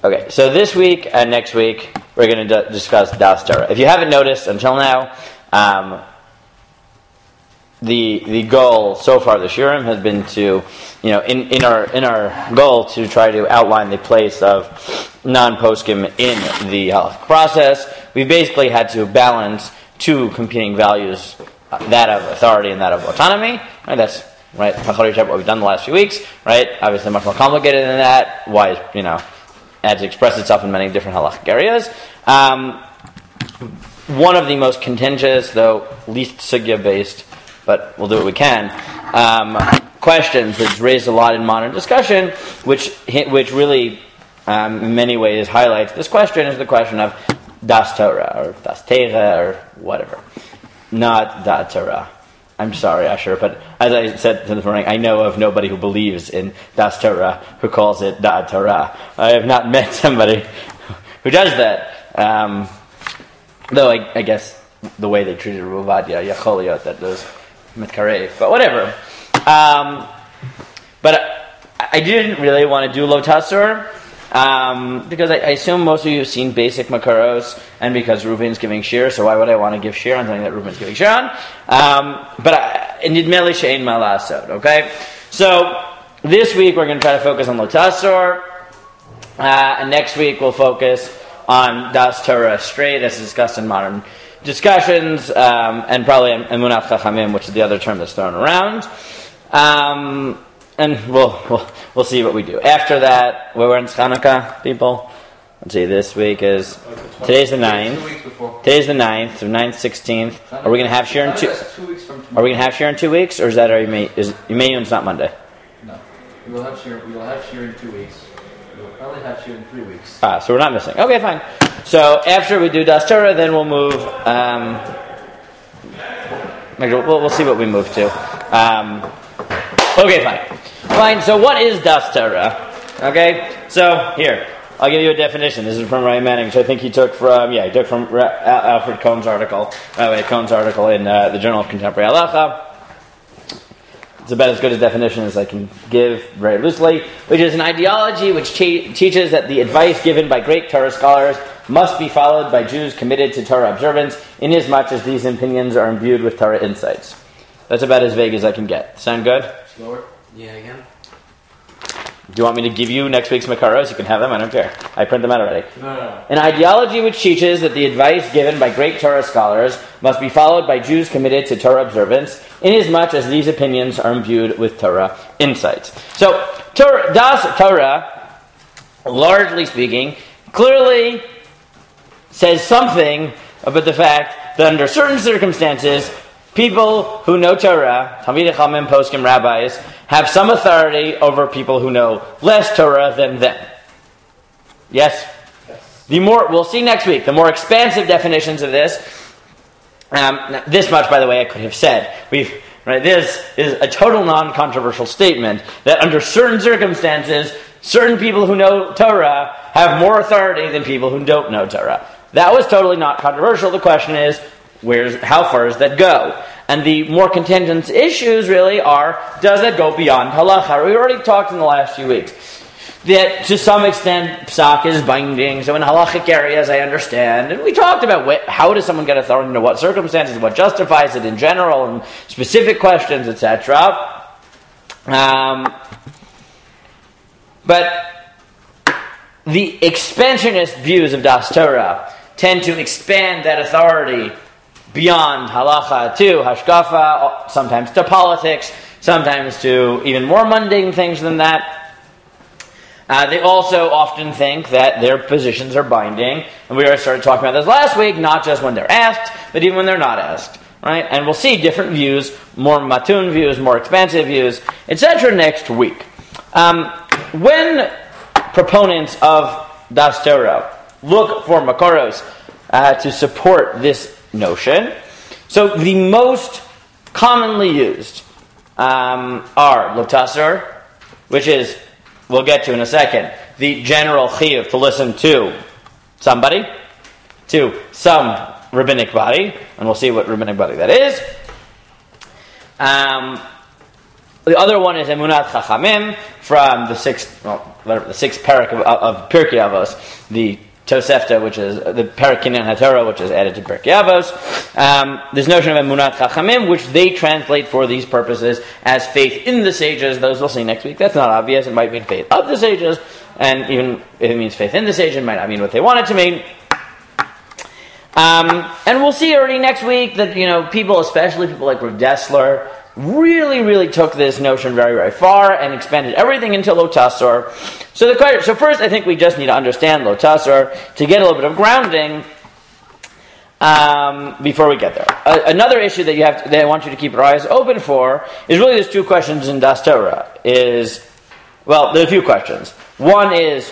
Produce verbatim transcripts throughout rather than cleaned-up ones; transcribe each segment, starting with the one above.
Okay, so this week and next week we're going to d- discuss Das Torah. If you haven't noticed until now, um, the the goal so far this year has been to, you know, in, in our in our goal to try to outline the place of non-poskim in the halakha process. We basically had to balance two competing values, uh, that of authority and that of autonomy. Right? That's right. What we've done the last few weeks. Right? Obviously, much more complicated than that. Why, you know, as it expresses itself in many different halachic areas. Um, one of the most contentious, though least sugya based, but we'll do what we can, um, questions that's raised a lot in modern discussion, which which really, um, in many ways, highlights this question, is the question of Das Torah, or Das Teira, or whatever. Not Da Torah. I'm sorry, Asher, but as I said this morning, I know of nobody who believes in Das Torah who calls it Da Torah. I have not met somebody who does that. Um, though I, I guess the way they treated Ruvadia, Yacholiyot, that does Mitkarev, but whatever. Um, but I, I didn't really want to do Lo Tasur, um, because I, I assume most of you have seen basic Makaros, and because Reuven's giving shir, so why would I want to give shir on something that Reuven's giving shir on? Um, but Nidmeli She'ein Ma La'asod, okay? So this week we're going to try to focus on Lo Tasur, uh, and next week we'll focus on Das Torah straight, as discussed in modern discussions, um, and probably Emunat Chachamim, which is the other term that's thrown around. Um, and we'll, we'll we'll see what we do. After that, we're in Chanukah, people. Let's see, this week is, today's the ninth. Today's the ninth, so ninth, sixteenth. Are we going to have shir in two? Are we going to have shir in two weeks, or is that our Yemei? Is Yemei's not Monday? No, we will have shir. We will have shir in two weeks. We will probably have shir in three weeks. Ah, so we're not missing. Okay, fine. So after we do Das Torah, then we'll move. Um, we'll, we'll see what we move to. Um, okay, fine. Fine. So what is Das Torah? Okay. So here, I'll give you a definition. This is from Ryan Manning, which I think he took from yeah, he took from Ra- Al- Alfred Cohn's article. By the way, Cohn's article in uh, the Journal of Contemporary Halacha. It's about as good a definition as I can give very loosely, which is an ideology which che- teaches that the advice given by great Torah scholars must be followed by Jews committed to Torah observance, inasmuch as these opinions are imbued with Torah insights. That's about as vague as I can get. Sound good? Slower? Yeah, again. Do you want me to give you next week's Makaros? You can have them, I don't care. I print them out already. No, no, no. An ideology which teaches that the advice given by great Torah scholars must be followed by Jews committed to Torah observance, inasmuch as these opinions are imbued with Torah insights. So, Torah, Das Torah, largely speaking, clearly says something about the fact that under certain circumstances, people who know Torah, Talmidei Chachamim, Poskim, rabbis, have some authority over people who know less Torah than them. Yes? Yes. The more, we'll see next week, the more expansive definitions of this. Um, this much, by the way, I could have said. We've, right, this is a total non-controversial statement that under certain circumstances, certain people who know Torah have more authority than people who don't know Torah. That was totally not controversial. The question is, where's how far does that go? And the more contentious issues really are, does that go beyond halacha? We already talked in the last few weeks that to some extent psak is binding, so in halachic areas I understand. And we talked about what, how does someone get authority under what circumstances, what justifies it in general, and specific questions, et cetera. Um, but the expansionist views of Das Torah tend to expand that authority beyond halacha to hashkafa, sometimes to politics, sometimes to even more mundane things than that. Uh, they also often think that their positions are binding, and we already started talking about this last week, not just when they're asked, but even when they're not asked. Right? And we'll see different views, more matun views, more expansive views, et cetera next week. Um, when proponents of Das Torah look for makaros uh, to support this notion, so the most commonly used um, are Lo Tasur, which is, we'll get to in a second, the general chiyuv to listen to somebody, to some rabbinic body, and we'll see what rabbinic body that is. Um, The other one is Emunat Chachamim from the sixth, well, whatever, the sixth parak of, of Pirkei Avos, the Tosefta, which is the Parak Kinyan HaTorah, which is added to Pirkei Avos. Um, this notion of Emunat Chachamim, which they translate for these purposes as faith in the sages. Those we'll see next week. That's not obvious. It might mean faith of the sages, and even if it means faith in the sages, it might not mean what they want it to mean. Um, and we'll see already next week that, you know, people, especially people like Rav Dessler, really, really took this notion very, very far and expanded everything into Lo Tasor. So the question, so first, I think we just need to understand Lo Tasor to get a little bit of grounding um, before we get there. Uh, another issue that you have to, that I want you to keep your eyes open for is really there's two questions in Das Torah. Is well, there are a few questions. One is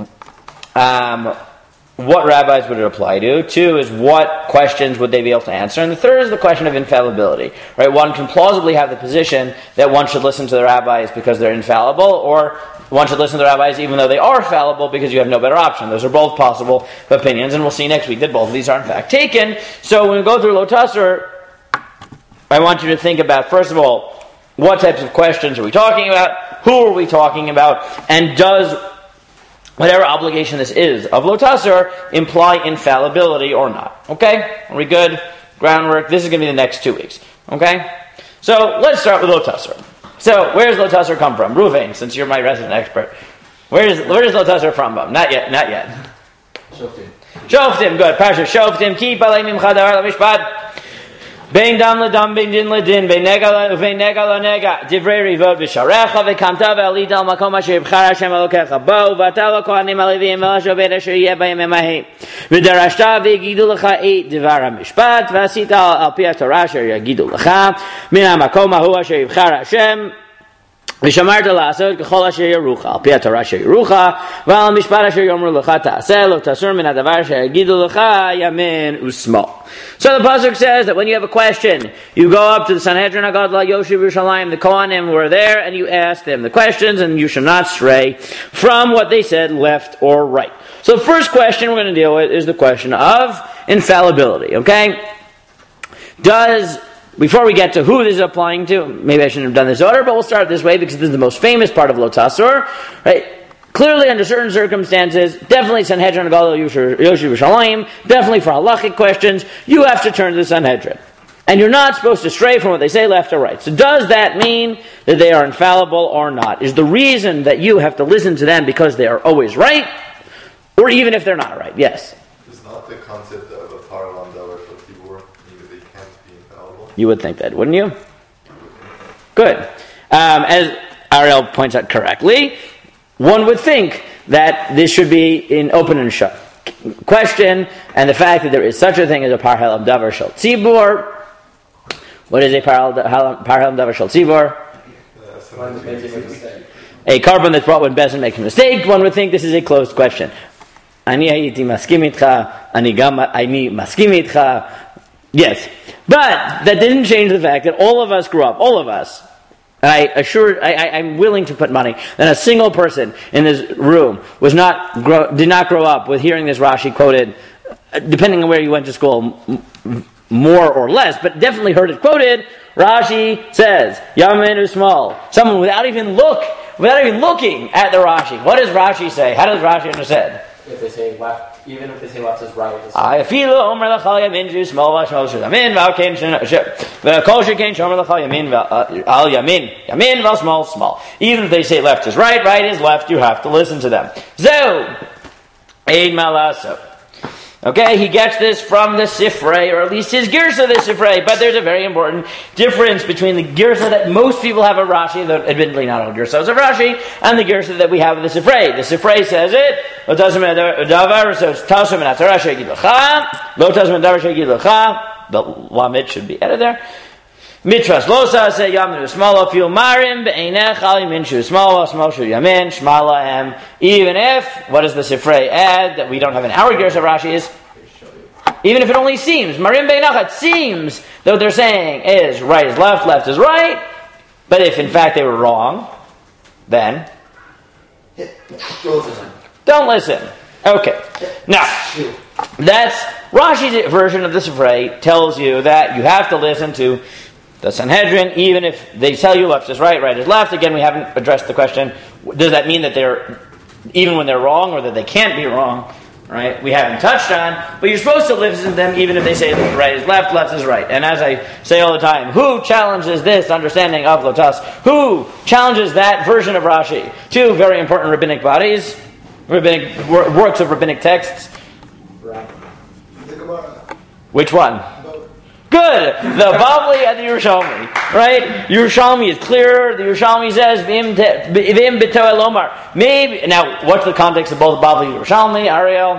um, what rabbis would it apply to? Two is what questions would they be able to answer? And the third is the question of infallibility. Right? One can plausibly have the position that one should listen to the rabbis because they're infallible, or one should listen to the rabbis even though they are fallible because you have no better option. Those are both possible opinions, and we'll see next week that both of these are in fact taken. So when we go through Lo Tasor, I want you to think about, first of all, what types of questions are we talking about? Who are we talking about? And does whatever obligation this is of Lo Tasor imply infallibility or not? Okay? Are we good? Groundwork. This is going to be the next two weeks. Okay? So let's start with Lo Tasor. So where does Lo Tasor come from? Ruvain, since you're my resident expert. Where does where does Lo Tasor from? Not yet. Not yet. Shoftim. Shoftim. Good. Parsha Shoftim. Ki palei mimcha davar lemishpat. Bein dam ledam, bein din ledin, bein nega vein nega lenega. Divrei rivot v'sharecha v'kamta ve'alita al makom asher yibchar Hashem Elokecha bo v'ata l'kohanim haleviim v'lashovet asher yeh b'yamim ha'hem v'darashta v'yigidu lecha et divar ha'mishpat v'asita al pi haTorah asher yagidu lecha min ha'makom hahu asher yibchar Hashem ושמרת לעשות ככל אשר יורוך, על פי התורה אשר יורוך, ועל המשפט אשר יאמרו לך תעשה, לא תסור מן הדבר אשר יגידו לך ימין ושמאל. So the pasuk says that when you have a question, you go up to the Sanhedrin HaGadol Yoshev Yerushalayim, the Kohanim were there, and you ask them the questions, and you shall not stray from what they said, left or right. So the first question we're going to deal with is the question of infallibility, okay? Does Before we get to who this is applying to, maybe I shouldn't have done this order, but we'll start this way because this is the most famous part of Lo Tasor. Right? Clearly, under certain circumstances, definitely Sanhedrin HaGadol Yoshev Yerushalayim, definitely for halachic questions, you have to turn to the Sanhedrin. And you're not supposed to stray from what they say left or right. So does that mean that they are infallible or not? Is the reason that you have to listen to them because they are always right? Or even if they're not right? Yes? It's not the concept of a paralam davar shel tzibur, meaning they can't be infallible. You would think that, wouldn't you? Good. Um, as Ariel points out correctly, one would think that this should be an open and shut question, and the fact that there is such a thing as a paralam davar shel tzibur. What is a paralam davar shel tzibur? A carbon that's brought when Bezdin makes a mistake. One would think this is a closed question. Ani hayiti maskim itcha, ani gam ani maskim itcha. Yes, but that didn't change the fact that all of us grew up, all of us, and I assure, I, I, I'm willing to put money that a single person in this room was not grow, did not grow up with hearing this Rashi quoted, depending on where you went to school, m- more or less, but definitely heard it quoted. Rashi says, Yamin is small. Someone without even look, without even looking at the Rashi. What does Rashi say? How does Rashi understand? If they say left, even if they say left is right, it's I feel Omer Lachal Yamin Ju Small Vashmal Yamin Valkain Kol Shekain Shomer Lachal Yamin Al Yamin Yamin Val Small Small. Even if they say left is right, right is left, you have to listen to them. So, Eid Malaso. Okay, he gets this from the Sifrei, or at least his Girsa of the Sifrei, but there's a very important difference between the Girsa that most people have of Rashi, though admittedly not all Girsa of Rashi, and the Girsa that we have of the Sifrei. The Sifrei says it, Lo tasum davar, so it's tasum min haTorah she'yagid lecha, Lo tasum davar she'yagid lecha, the Lamed should be added there. Mitras losa say yamin usmala fil marim be'einech al yamin shu usmala usmal shu yamin shmala hem. Even if, what does the Sifrei add that we don't have in our Gersa of Rashi is, even if it only seems, marim be'einech, it seems that what they're saying is right is left, left is right, but if in fact they were wrong, then don't listen. Okay. Now, that's Rashi's version of the Sifrei tells you that you have to listen to the Sanhedrin, even if they tell you left is right, right is left. Again, we haven't addressed the question, does that mean that they're, even when they're wrong, or that they can't be wrong, right? We haven't touched on, but you're supposed to listen to them even if they say right is left, left is right. And as I say all the time, who challenges this understanding of Lotus? Who challenges that version of Rashi? Two very important rabbinic bodies, rabbinic works of rabbinic texts. Which one? Good! The Bavli and the Yerushalmi. Right? Yerushalmi is clearer. The Yerushalmi says, V'im b'toel omar. Maybe, now, what's the context of both Bavli and Yerushalmi, Ariel?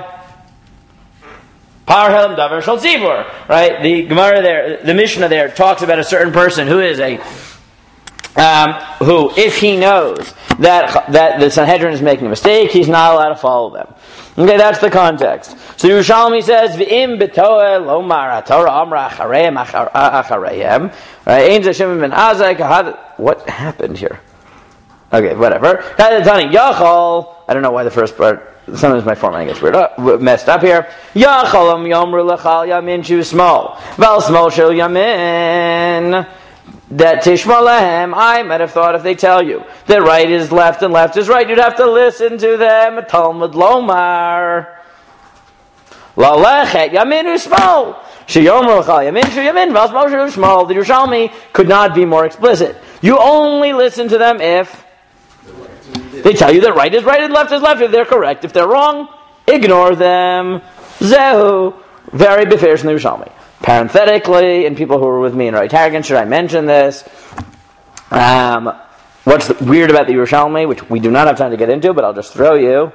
Parhelm davar shel tzibur. Right? The Gemara there, the Mishnah there talks about a certain person who is a, um, who, if he knows that, that the Sanhedrin is making a mistake, he's not allowed to follow them. Okay, that's the context. So Yerushalmi says, "V'im b'toel omar haTorah amra achareim achareim." Right? Ein zeh ben azai. What happened here? Okay, whatever. Yachol. I don't know why the first part. Sometimes my formatting gets weird up, messed up here. Yacholom yomru lechal yamin shu small. Val small shel yamin. That Tishma Lahem, I might have thought if they tell you that right is left and left is right, you'd have to listen to them. Talmud Lomar. Lalechet Yamin Usmal. Sheyomru Chal Yamin Shu Yamin Vasmal Shu Usmal. The Yerushalmi could not be more explicit. You only listen to them if they tell you that right is right and left is left. If they're correct, if they're wrong, ignore them. Zehu. Very beferish in the Yerushalmi. Parenthetically, and people who were with me in Roy Targin, should I mention this? Um, what's the, weird about the Yerushalmi, which we do not have time to get into, but I'll just throw you.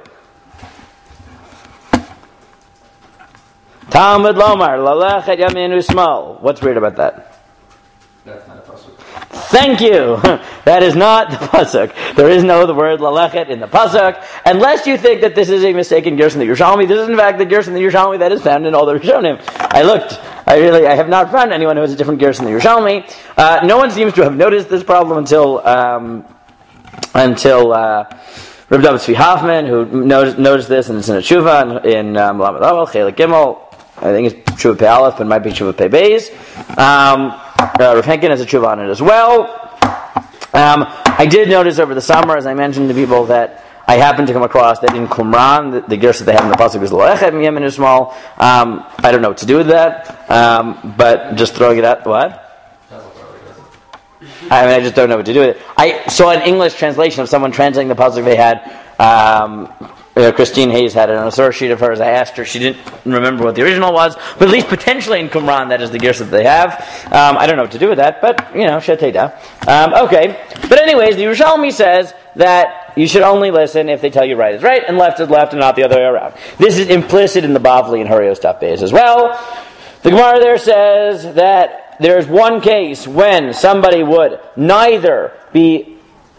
Talmud Lomar, Lalechet Yamin Usmal. What's weird about that? That's not a pasuk. Thank you. That is not the pasuk. There is no the word Lalechet in the pasuk, unless you think that this is a mistaken Gerson the Yerushalmi. This is in fact the Gerson the Yerushalmi that is found in all the Rishonim. I looked. I really, I have not found anyone who has a different Gerson than Yerushalmi. Uh, no one seems to have noticed this problem until um, until uh, Reb David Tzvi Hoffman, who noticed, noticed this, and it's in a tshuva in, in um, Lamed Aleph, Chelik Gimel. I think it's tshuva Pei Aleph, but it might be tshuva Pei Beis. Um, uh, Rav Henkin has a tshuva on it as well. Um, I did notice over the summer, as I mentioned to people, that I happened to come across that in Qumran, the, the gersa that they have in the pasuk is Loechet Yamin Usmal. Um, I don't know what to do with that, um, but just throwing it out. What? I mean, I just don't know what to do with it. I saw an English translation of someone translating the pasuk they had. Um, uh, Christine Hayes had it on a source sheet of hers. I asked her; she didn't remember what the original was, but at least potentially in Qumran, that is the gersa that they have. Um, I don't know what to do with that, but you know, sheteda. Um, okay, but anyways, the Yerushalmi says that you should only listen if they tell you right is right and left is left and not the other way around. This is implicit in the Bavli and Hurios Daf Beis as well. The Gemara there says that there's one case when somebody would neither be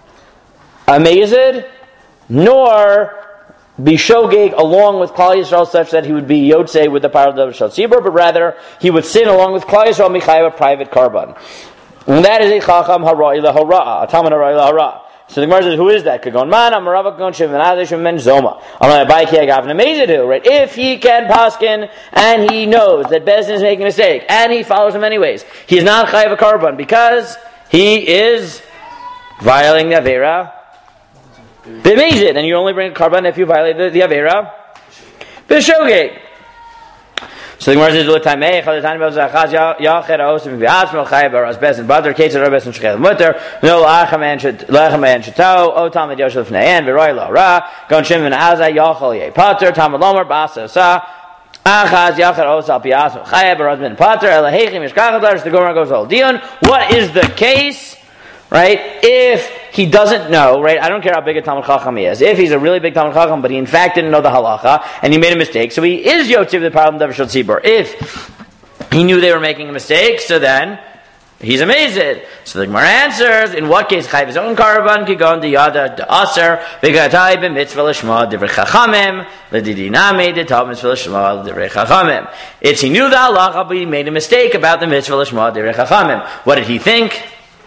amazed nor be shogeg along with Klal Yisrael such that he would be yotzei with the power of the Shal Tzibur, but rather he would sin along with Klal Yisrael michayev a private karban. And that is a chacham harai lahara, a talmid harai lahara. So the Gemara says, who is that? Kagon man, Amarava Kagon Shimon Adishim Ben Zoma. I'm going to buy Kiagav Namezadu, right? If he can paskin and he knows that Bezdin is making a mistake and he follows him anyways, he is not chayav a karban because he is violating the Avera B'mezid, and you only bring a karban if you violate the, the Avera B'shogeg. So the Gemara says, "L'tamei chalatani b'zachaz yached ha'osim v'atzmo chayav baras besin badr ketzad rabes and shechel mutter no lachaman shet lachaman shetau o tamid yoshel fneian v'roi la ra gon shimon azay yachol ye pater tamid lomer basa sa achaz yached ha'os al piatzmo chayav baras ben pater elahechim yishkachadar." The Gemara goes all dion. What is the case? Right? If he doesn't know, right? I don't care how big a Talmud Chacham he is. If he's a really big Talmud Chacham, but he in fact didn't know the halacha, and he made a mistake, so he is Yotziv the problem of Shal Tzibur. If he knew they were making a mistake, so then he's amazed. So the Gemara answers, in what case Chayv his own karban kigon the yada the aser v'gatai b'mitzvah l'shma divrei chachamim l'didinami d'tav mitzvah l'shma divrei chachamim. It's he knew the halacha, but he made a mistake about the mitzvah l'shma divrei chachamim. What did he think?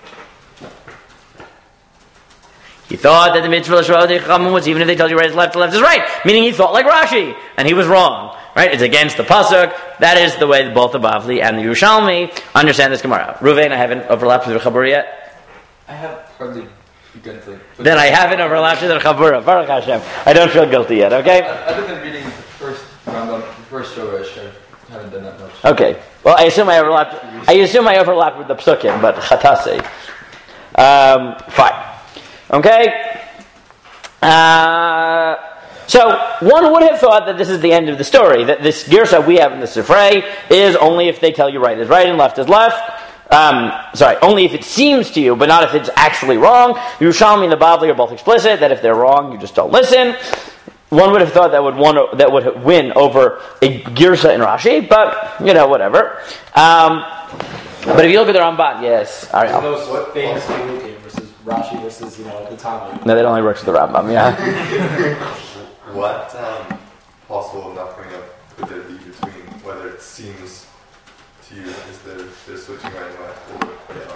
He thought that the mitzvah l'shma divrei chachamim was even if they told you right is left, left is right. Meaning he thought like Rashi, and he was wrong. right? It's against the pasuk. That is the way both the Bavli and the Yerushalmi understand this Gemara. Ruvain, I haven't overlapped with the Chabura yet. I have hardly begun to. Then I haven't overlapped with the Chabura. Baruch Hashem. I don't feel guilty yet. Okay. Other than reading the first Rambam, the first Shoresh, I haven't done that much. Okay. Well, I assume I overlapped. I assume I overlapped with the Psukim, but Chatase. Um, fine. Okay. Uh, so one would have thought that this is the end of the story. That this girsa we have in the Sifrei is only if they tell you right is right and left is left. Um, sorry, only if it seems to you, but not if it's actually wrong. Yerushalmi and the Bavli are both explicit that if they're wrong, you just don't listen. One would have thought that would won, that would win over a girsa in Rashi, but you know, whatever. Um, but if you look at the Ramban, yes, Ariel. Those what famous Pelukim versus Rashi versus you know the Talmud. No, that only works with the Rambam. Yeah. What um, possible enough coming up could there be between whether it seems to you is there they're switching right and left or what they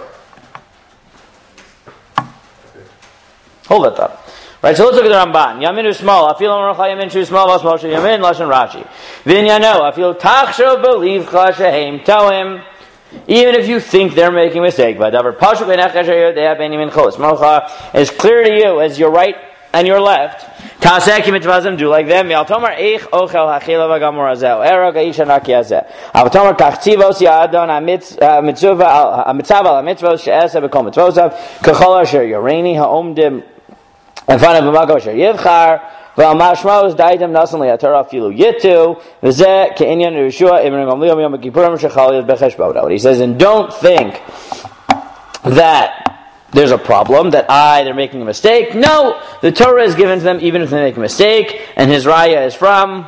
are? Okay. Hold that thought. Right, so let's look at the Ramban. Yamin is small. Afil Amar Yamin Shu small. Vas Moshe Yamin Lashon Rashi. Vinyano. Afil Tachshav believe Chashaim. Tell him, even if you think they're making a mistake, but Davar Pashu Benachashayu they have Benjamin Cholos Mocha is clear to you as your right and your left. Taseki mitzvazim do like them. Yaltomar eich ochel hachila v'gamor azel. Erog aisha naki azeh. Avatomar kachtivos yadon ha-mitzvah ha-mitzvah ha-mitzvos she'esa b'kol mitzvosav kachol asher yoreni ha'omdim in front of B'mako asher yivchar v'al mashmos daitem nasan li'atorah filu yitu v'zeh ke'inyan Yeshua ibn Gamliel miyom kippurim shechal yad b'cheshbon. He says, and don't think that there's a problem, that I, they're making a mistake. No, the Torah is given to them even if they make a mistake, and his raya is from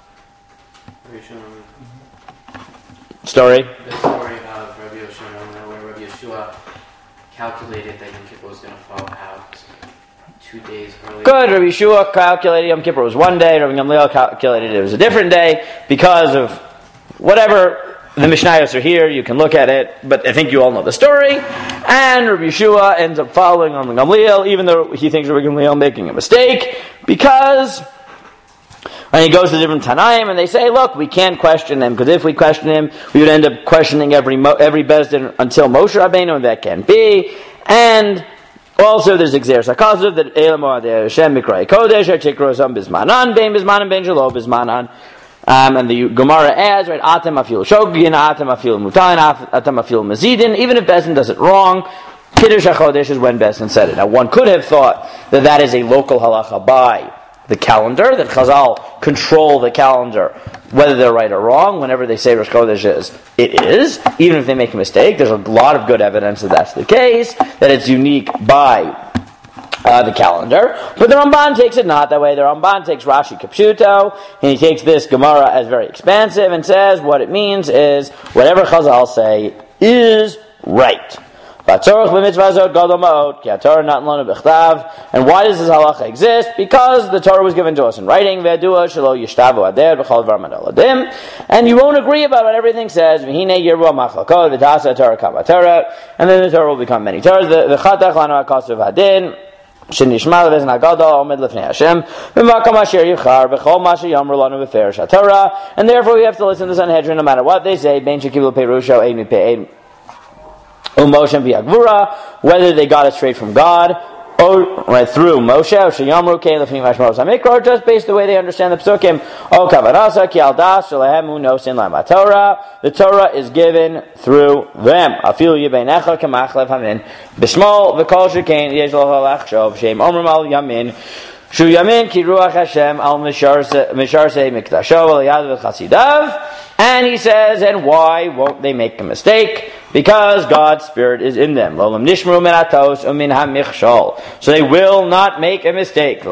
story. The story of Rabbi Yoshua, where Rabbi Yeshua calculated that Yom Kippur was going to fall out two days earlier. Good, Rabbi Yeshua calculated Yom Kippur was one day, Rabbi Gamliel calculated it was a different day, because of whatever. The Mishnayos are here, you can look at it, but I think you all know the story. And Rabbi Yeshua ends up following on Gamliel, even though he thinks Rabbi Gamliel making a mistake, because when he goes to different Tanaim and they say, look, we can't question him, because if we question him, we would end up questioning every every Bezdin until Moshe Rabbeinu, and that can't be. And also there's Xer Sakazov, that Elam Moadeh Hashem Mikrai Kodesh, Artikro Bismanan, Ben Bismanan, Ben Jalo Bismanan. Um, and the Gemara adds, right, Atem afil shogin, Atem afil mutain, Atem afil mazidin. Even if Bezdin does it wrong, Kiddush HaChodesh is when Bezdin said it. Now, one could have thought that that is a local halacha by the calendar, that Chazal control the calendar, whether they're right or wrong. Whenever they say Rosh Chodesh is, it is. Even if they make a mistake, there's a lot of good evidence that that's the case, that it's unique by Uh, the calendar, but the Ramban takes it not that way. The Ramban takes Rashi Kipshuto, and he takes this Gemara as very expansive and says what it means is whatever Chazal say is right. And why does this halacha exist? Because the Torah was given to us in writing, and you won't agree about what everything says, and then the Torah will become many Torahs. The Chatach lanu hakasav hadin שנשמע לבזן הגדול עומד לפני השם במקום אשר יבחר בכל מה שיאמרו לנו בפירוש התורה, and therefore we have to listen to the Sanhedrin no matter what they say, בין שקיבלו פירושו ein mipei ein u'Moshe v'Yagvura, whether they got it straight from God or right through Moshe, or sheyamru kein lefnim mashmos hamikra, or just based the way they understand the psukim. O kavanasa ki al das shelehemu nosin lama Torah. The Torah is given through them. Afilu yibeinecha kamachlev hamin b'shmol v'kol shekein yesh lo halachshov sheim omrim al yamin shu yamin ki ruach Hashem al misharsei mikdasho al yad v'chasidav. And he says, and why won't they make a mistake? Because God's Spirit is in them. So they will not make a mistake. So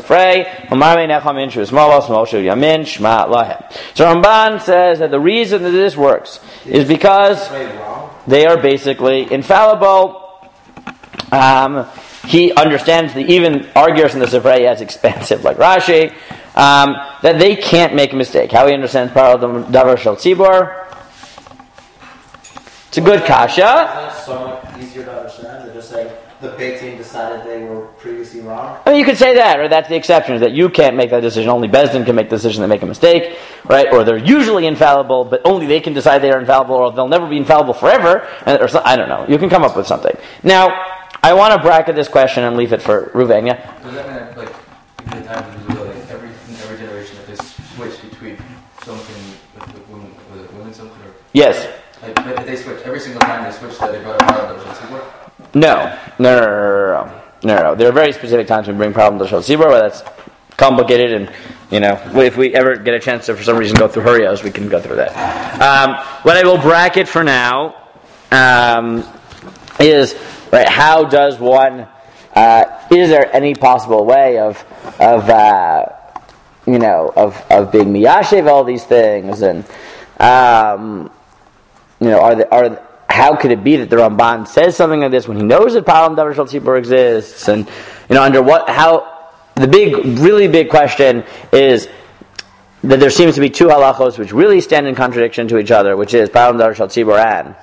Ramban says that the reason that this works is because they are basically infallible. Um, he understands the even arguers in the Sifrei as expansive like Rashi, um, that they can't make a mistake. How he understands Paral Davar Shel Tzibor. It's a good kasha. It's not so much easier to understand. They're just like the Beit Din decided they were previously wrong? I mean, you could say that, or that's the exception, is that you can't make that decision. Only Beis Din can make the decision that make a mistake, right? Or they're usually infallible, but only they can decide they are infallible, or they'll never be infallible forever. And, or so, I don't know. You can come up with something. Now, I want to bracket this question and leave it for Ruvain. Yeah? Does that mean that, like, in the time of Israel, like, every, in every generation, that they switch between something with, with women, with women something, or Yes. like, if they switch every single time they switch that they brought a problem that was Tzibur? No. No, no, no, no, no, no, no. There are very specific times we bring problems to Shal Tzibur, where that's complicated, and, you know, if we ever get a chance to, for some reason, go through Hurrios, we can go through that. Um, what I will bracket for now um, is, right, how does one, uh, is there any possible way of, of uh, you know, of, of being miyashev all these things, and, um, you know, are the, are how could it be that the Ramban says something like this when he knows that Param Davar Shal Tzibur exists? And, you know, under what, how, the big, really big question is that there seems to be two halachos which really stand in contradiction to each other, which is Param Davar Shal Tzibur and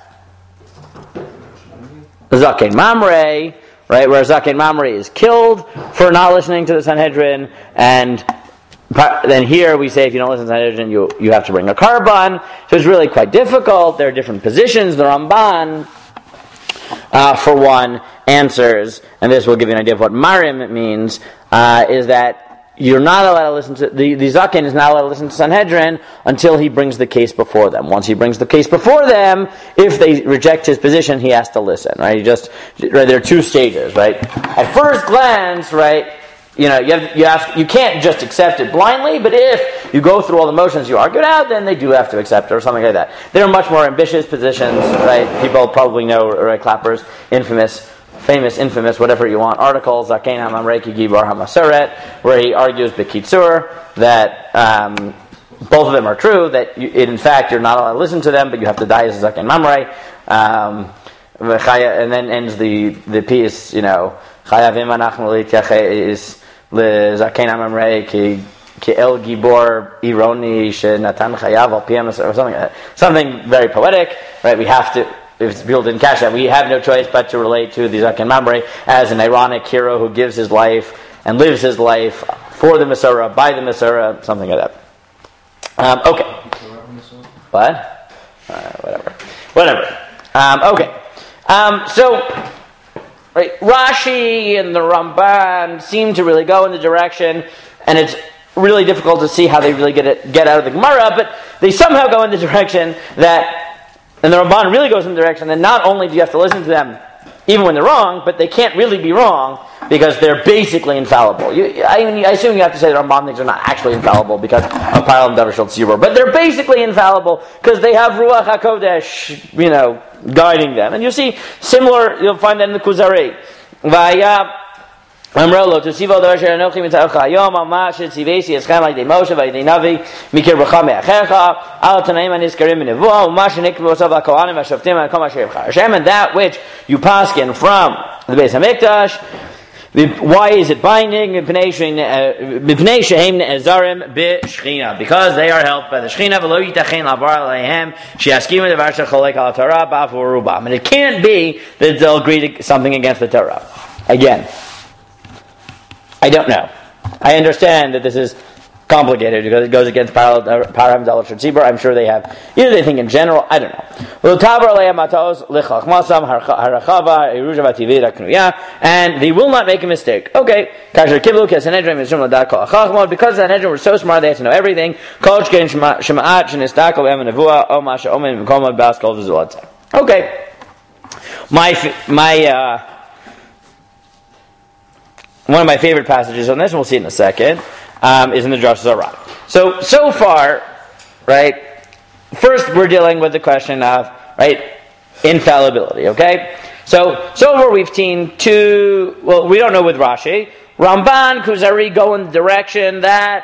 Zaken Mamre, right, where Zaken Mamre is killed for not listening to the Sanhedrin, and then here we say if you don't listen to the Sanhedrin, you, you have to bring a karban. So it's really quite difficult. There are different positions. The Ramban, uh, for one, answers, and this will give you an idea of what Marim means, uh, is that you're not allowed to listen to, the, the Zaken is not allowed to listen to Sanhedrin until he brings the case before them. Once he brings the case before them, if they reject his position, he has to listen, right? You just, right, there are two stages, right? At first glance, right, you know, you have, you have, you can't just accept it blindly, but if you go through all the motions you argue it out, then they do have to accept it, or something like that. There are much more ambitious positions, right? People probably know, right, Clapper's infamous, famous, infamous, whatever you want, article, Zaken HaMamre Ki Gibar HaMaseret, where he argues B'Kitzur, that um, both of them are true, that you, in fact you're not allowed to listen to them, but you have to die as a Zaken Mamre, um, and then ends the, the piece, you know, Chayavim Anachnu L'Tiachei Zaken HaMamre Ki Ki El Gibor Ironi Shenatan Chayav Al Piem, or something like that. Something very poetic, right? We have to, if people didn't catch that, we have no choice but to relate to the Zaken Mamre as an ironic hero who gives his life and lives his life for the Masorah, by the Masorah, something like that. Um, okay. What? Uh, whatever. Whatever. Um, okay. Um, so, right, Rashi and the Ramban seem to really go in the direction, and it's really difficult to see how they really get it, get out of the Gemara, but they somehow go in the direction that, and the Ramban really goes in the direction that not only do you have to listen to them even when they're wrong, but they can't really be wrong because they're basically infallible. You, I, I assume you have to say the Ramban things are not actually infallible because of Param Davar Shal Tzibur, but they're basically infallible because they have Ruach HaKodesh, you know, guiding them. And you see similar, you'll find that in the Kuzari. Vaya Amrolo to Sivo Davar Shal Anochi Mitzacha Yom Amash Tzivesi Eschem Like Moshe Vayidei Navi Mikir Bracha Me'achecha Al Tanaim Aniskarim Nevuah Umash Nikvu Osav HaKohanim HaShoftim HaKom Asher Yivchar Hashem, and that which you paskin from the Beis HaMikdash. Why is it binding? Because they are helped by the Shekhinah. And it can't be that they'll agree to something against the Torah. Again, I don't know. I understand that this is complicated because it goes against Param Davar Shal Tzibur. I'm sure they have, either they think in general, I don't know. And they will not make a mistake. Okay. Because the Sanhedrin were so smart, they had to know everything. Okay. My, my, uh, one of my favorite passages on this, and we'll see it in a second, Um, is in the Drush Zarah. So, so far, right, first we're dealing with the question of, right, infallibility, okay? So, so far we've seen two, well, we don't know with Rashi. Ramban, Kuzari go in the direction that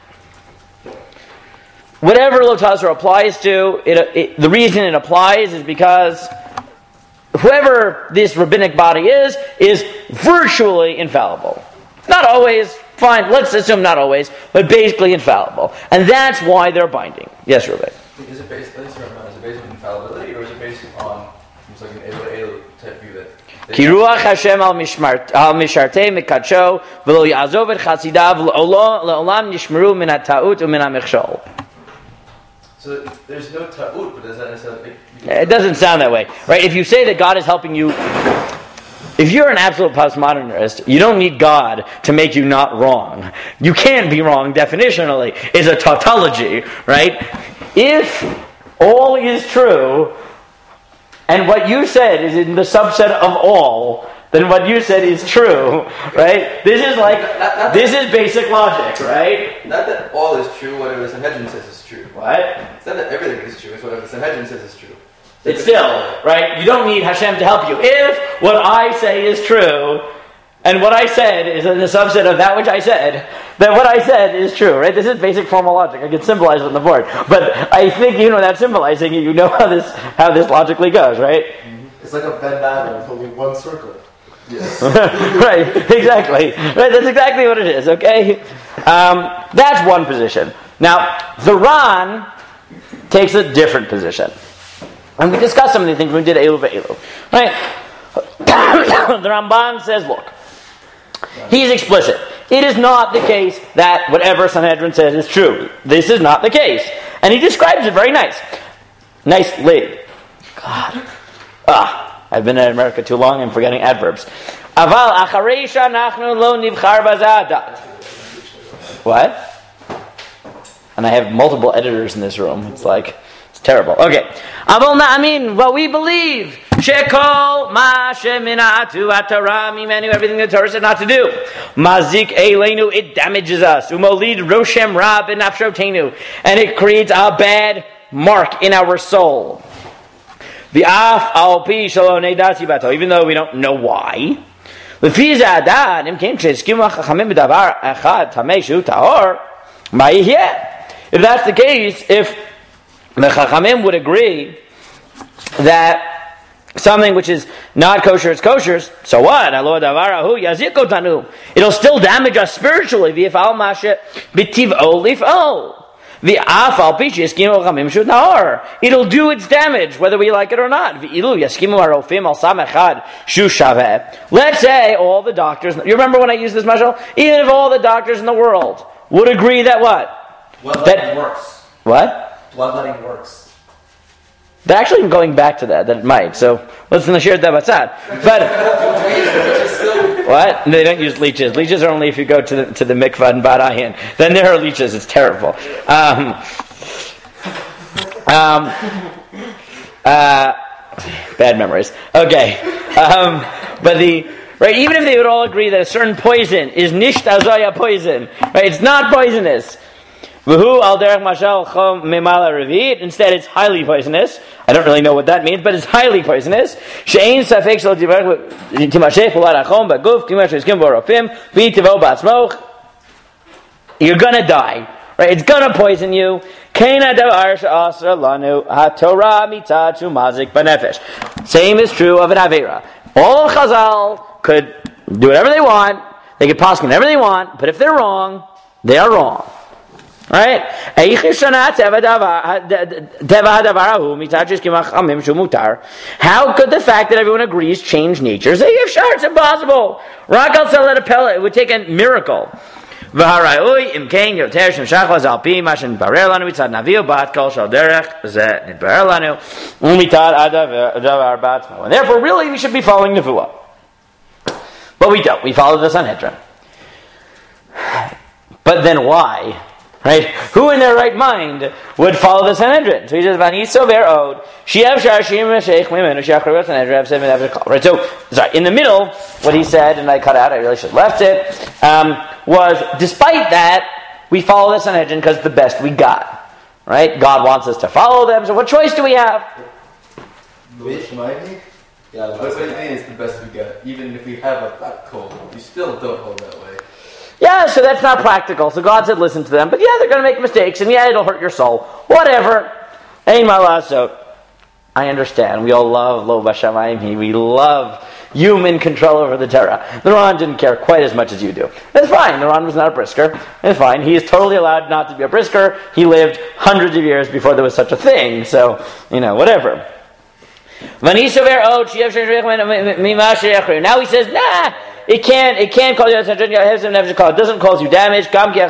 whatever Lotazra applies to, it, it, the reason it applies is because whoever this rabbinic body is, is virtually infallible. Not always, fine, let's assume not always, but basically infallible. And that's why they're binding. Yes, Ruben? Is it based, is it based on infallibility, or is it based on, it's like an Elu Elu type view that Ki ruach Hashem al mishmart al mishartei mekadsho v'lo ya'azov et chasidav le'olam nishmeru min ha'ta'ut u'min ha'mechshol. So there's no ta'ut, but does that necessarily... It doesn't sound that way, right? If you say that God is helping you, if you're an absolute postmodernist, you don't need God to make you not wrong. You can't be wrong definitionally. It's a tautology, right? If all is true, and what you said is in the subset of all, then what you said is true, right? This is like, this is basic logic, right? Not that all is true, whatever the Sanhedrin says is true. What? It's not that everything is true, it's whatever the Sanhedrin says is true. It's still, right? You don't need Hashem to help you. If what I say is true, and what I said is in the subset of that which I said, then what I said is true, right? This is basic formal logic. I can symbolize it on the board. But I think you know that symbolizing it, you know how this how this logically goes, right? It's like a Venn diagram, only one circle. Yes. Right, exactly. Right, that's exactly what it is, okay? Um, that's one position. Now, the Ran takes a different position. And we discussed some of the things we did Elu ve'elu. Right? The Ramban says, look, he's explicit. It is not the case that whatever Sanhedrin says is true. This is not the case. And he describes it very nice. Nicely. God. Ah, I've been in America too long, I'm forgetting adverbs. Aval acharei she'anachnu lo nivchar bazadat. What? And I have multiple editors in this room. It's like, it's terrible. Okay. Aval na'amin, what we believe. Shekol ma sheminatu atara mimenu, everything the Torah said not to do. Mazik eleinu, it damages us. Umolid roshem ra b'nafshotenu, and it creates a bad mark in our soul. The af al pi shalo neidasi bato, even though we don't know why. Lefi z'adad imkein sheskimu chachamim b'davar echad tameshu tahor ma'yihyeh. If that's the case, if the chachamim would agree that something which is not kosher is kosher, so what? It'll still damage us spiritually. It'll do its damage whether we like it or not. Let's say all the doctors, you remember when I used this mashal? Even if all the doctors in the world would agree that what? Bloodletting That- works. What? Bloodletting works. They're actually going back to that, that it might. So, let's share that outside. But, what? They don't use leeches. Leeches are only if you go to the, to the mikvah and Barayan. Then there are leeches. It's terrible. Um, um, uh, bad memories. Okay. Um, but the, right, even if they would all agree that a certain poison is nisht azaya poison, right, it's not poisonous. Instead, it's highly poisonous. I don't really know what that means, but it's highly poisonous. You're gonna die, right? It's gonna poison you. Same is true of an avera. All Chazal could do whatever they want. They could poskin whatever they want, but if they're wrong, they are wrong. Right? How could the fact that everyone agrees change nature? Say, if sure, it's impossible. Rakal Salat Apella, it would take a miracle. And therefore, really, we should be following Nevuah. But we don't. We follow the Sanhedrin. But then why? Right? Who in their right mind would follow the Sanhedrin? So he says, "Vani sover od shiav sharshim sheikh mimenu shachrovet Sanhedrin seven avekal." Right. So, sorry. In the middle, what he said, and I cut out. I really should have left it. Um, was despite that, we follow the Sanhedrin because it's the best we got. Right? God wants us to follow them. So, what choice do we have? Which might be? Yeah, What what do you mean it's the best we got? Even if we have a flat cold, you still don't hold that way. Yeah, so that's not practical. So God said, listen to them. But yeah, they're going to make mistakes, and yeah, it'll hurt your soul. Whatever. Ein malah. So I understand. We all love Lo Bashamayim. We love human control over the Torah. The Ran didn't care quite as much as you do. That's fine. The Ran was not a brisker. It's fine. He is totally allowed not to be a brisker. He lived hundreds of years before there was such a thing. So, you know, whatever. Now he says, nah, it can't, it can't cause you it doesn't cause you damage.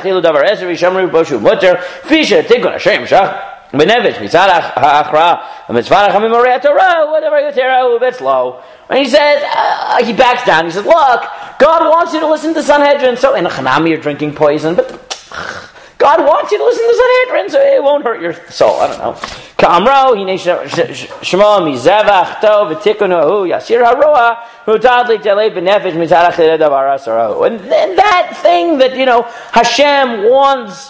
And he says, uh, he backs down. He says, look, God wants you to listen to Sanhedrin. So in Hanami you're drinking poison, but God wants you to listen to Sanhedrin, so it won't hurt your soul. I don't know. Ka'amro, hine shemo mizevach tov v'tikunu yasir haroa hutadli telei b'nefesh mitzarach davar asaro. And then that thing that, you know, Hashem wants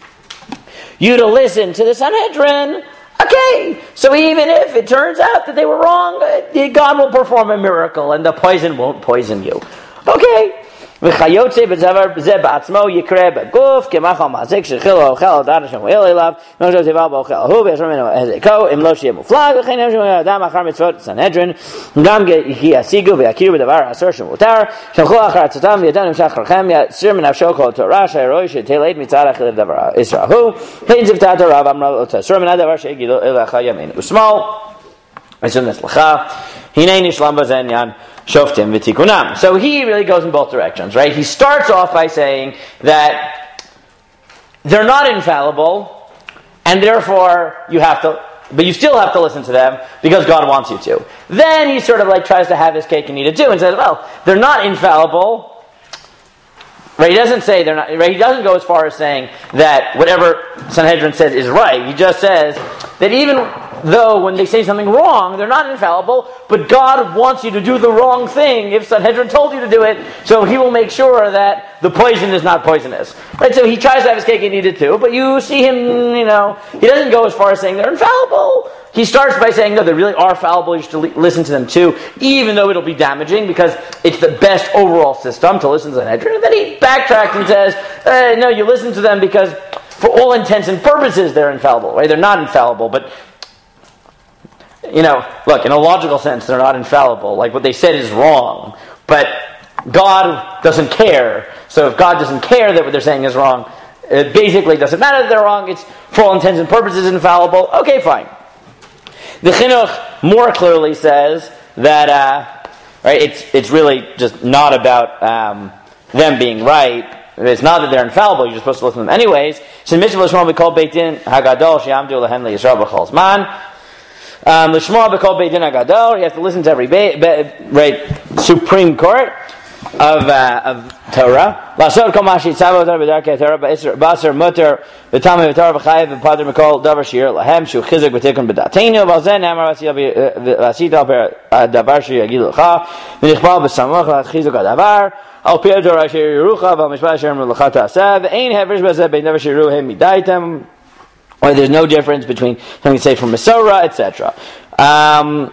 you to listen to the Sanhedrin, okay, so even if it turns out that they were wrong, God will perform a miracle and the poison won't poison you. Okay. וכיוצא בזה בעצמו יקרה בגוף כמאכל מזיק שכיל או אוכל או דעת השם ואל אליו לא שוב תיבל באוכל הוא ויש ממנו הזיקו אם לא שיהיה מופלג וכן הם שמונה אדם אחר מצוות סנהדרין גם כי ישיגו ויכירו בדבר האסור שמותר שלחו אחר עצתם וידעו נמשך אחריכם יסיר מנפשו כל תורה שהרואי שתלד מצד אכיל דבר ישראל הוא פן זבתה התורה ואמרה לו תסור מן הדבר שהגידו אליך ימין ושמאל ושום נסלחה הנה נשלם בזה עניין Shoftim v'tikunam. So he really goes in both directions, right? He starts off by saying that they're not infallible, and therefore you have to, but you still have to listen to them because God wants you to. Then he sort of like tries to have his cake and eat it too, and says, well, they're not infallible. Right? He doesn't say they're not. Right? He doesn't go as far as saying that whatever Sanhedrin says is right. He just says that even though when they say something wrong, they're not infallible, but God wants you to do the wrong thing if Sanhedrin told you to do it, so he will make sure that the poison is not poisonous. Right? So he tries to have his cake and eat it too, but you see him, you know, he doesn't go as far as saying they're infallible. He starts by saying, no, they really are fallible, you should listen to them too, even though it'll be damaging, because it's the best overall system to listen to Sanhedrin. And then he backtracks and says, eh, no, you listen to them because for all intents and purposes they're infallible. Right? They're not infallible, but you know, look, in a logical sense, they're not infallible. Like, what they said is wrong. But God doesn't care. So if God doesn't care that what they're saying is wrong, it basically doesn't matter that they're wrong. It's, for all intents and purposes, infallible. Okay, fine. The Chinuch more clearly says that, uh, right, it's it's really just not about um, them being right. It's not that they're infallible. You're supposed to listen to them anyways. So, Mitzvah L'shma b'kol Beit Din Hagadol she'amdu lehem le'Yisrael b'chol zman. Um, L'shma b'kol Beit Din Hagadol. You have to listen to every be- be- right Supreme Court of uh, of Torah. L'asod kol ma she'itzavu Torah b'darkei Torah b'aser muter v'tamei v'torah v'chayev v'pader b'kol davar she'ir lahem shu chizuk v'tikun b'dateinu v'alzen amar v'asita al davar she'yagidu l'cha v'nichbal b'samuch l'chizuk hadavar al pi Torah asher yirucha v'amishpat asher l'cha ta'aseh v'ein hefresh b'zeh bein davar she'iru hem midaitem. Or there's no difference between something say from Masorah, et cetera. Um,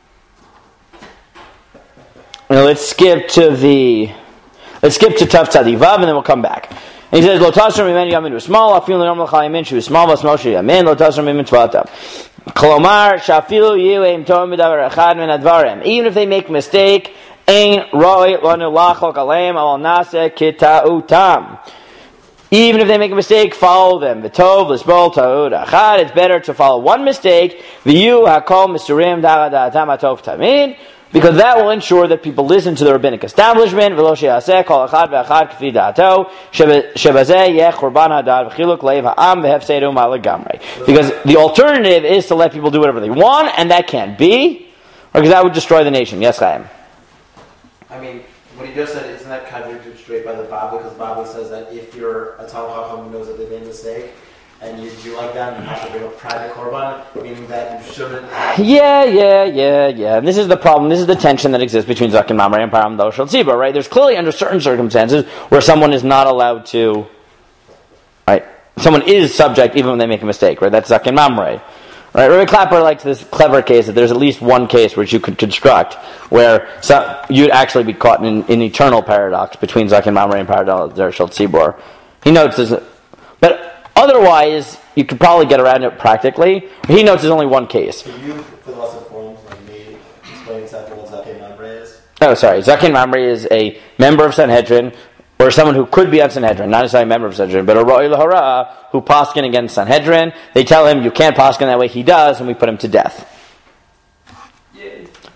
now let's skip to the let's skip to Tav Tzadi Vav, and then we'll come back. And he says, "Lo tasram imen yamin usmal, afilu normal chayimin shu usmal vasmal shu yamin, lo tasram imen tvatav." Kolomar shafilu yiveim tom midavar echad min advarem. Even if they make a mistake, ein roi lanu lachol kalem al nase kitautam. Even if they make a mistake, follow them. V'tov l'sbol ta'ud achad. It's better to follow one mistake. V'yu hakol misurim da'atam atov tamid. Because that will ensure that people listen to the rabbinic establishment. V'lo she'aseh kol achad v'achad k'fi da'ato. Shebazeh yeh churban hadad v'chiluk leiv ha'am v'hefsedu ma'legamrei. Because the alternative is to let people do whatever they want, and that can't be. Or because that would destroy the nation. Yes, Chaim? I mean, what he just said, isn't that contradicted straight by the Bible? Because the Bible says that if you're a Talmid Chacham who knows that they made a mistake, and you do like that, you have to bring a private korban, meaning that you shouldn't. Yeah, yeah, yeah, yeah. And this is the problem. This is the tension that exists between Zaken Mamre and Param Dal Shel Tzibur, right? There's clearly under certain circumstances where someone is not allowed to, right? Someone is subject even when they make a mistake, right? That's Zaken Mamre. Right, Rabbi Clapper likes this clever case that there's at least one case which you could construct where some, you'd actually be caught in an eternal paradox between Zaken Mamre and Param Dal Shel Tzibur. He notes this, but otherwise you could probably get around it practically. He notes there's only one case. Can you, for the less informed, like me, explain exactly what Zaken Mamre is? Oh, sorry. Zaken Mamre is a member of Sanhedrin, or someone who could be on Sanhedrin, not necessarily a member of Sanhedrin, but a Ro'i L'Hara who paskin against Sanhedrin. They tell him, you can't paskin that way. He does, and we put him to death.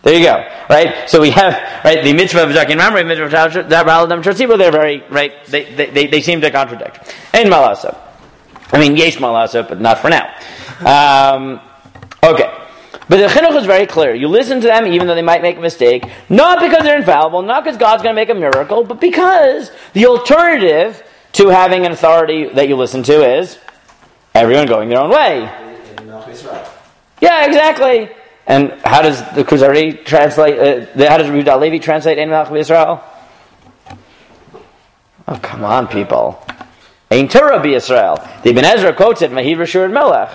There you go, right? So we have, right, the mitzvah of Zakin Mamre, mitzvah of Raladam Shotzibo, they're very, right, they, they, they, they seem to contradict. And Malasa. I mean, yesh Malasa, but not for now. Um, okay. But the chinuch is very clear. You listen to them even though they might make a mistake, not because they're infallible, not because God's going to make a miracle, but because the alternative to having an authority that you listen to is everyone going their own way. Yeah, exactly. And how does the Kuzari translate? Uh, how does Yehuda Levi translate Ein Melech B'Yisrael? Oh, come on, people! Ein Torah B'Yisrael. The Ibn Ezra quotes it. Mahiv Rashur Melech.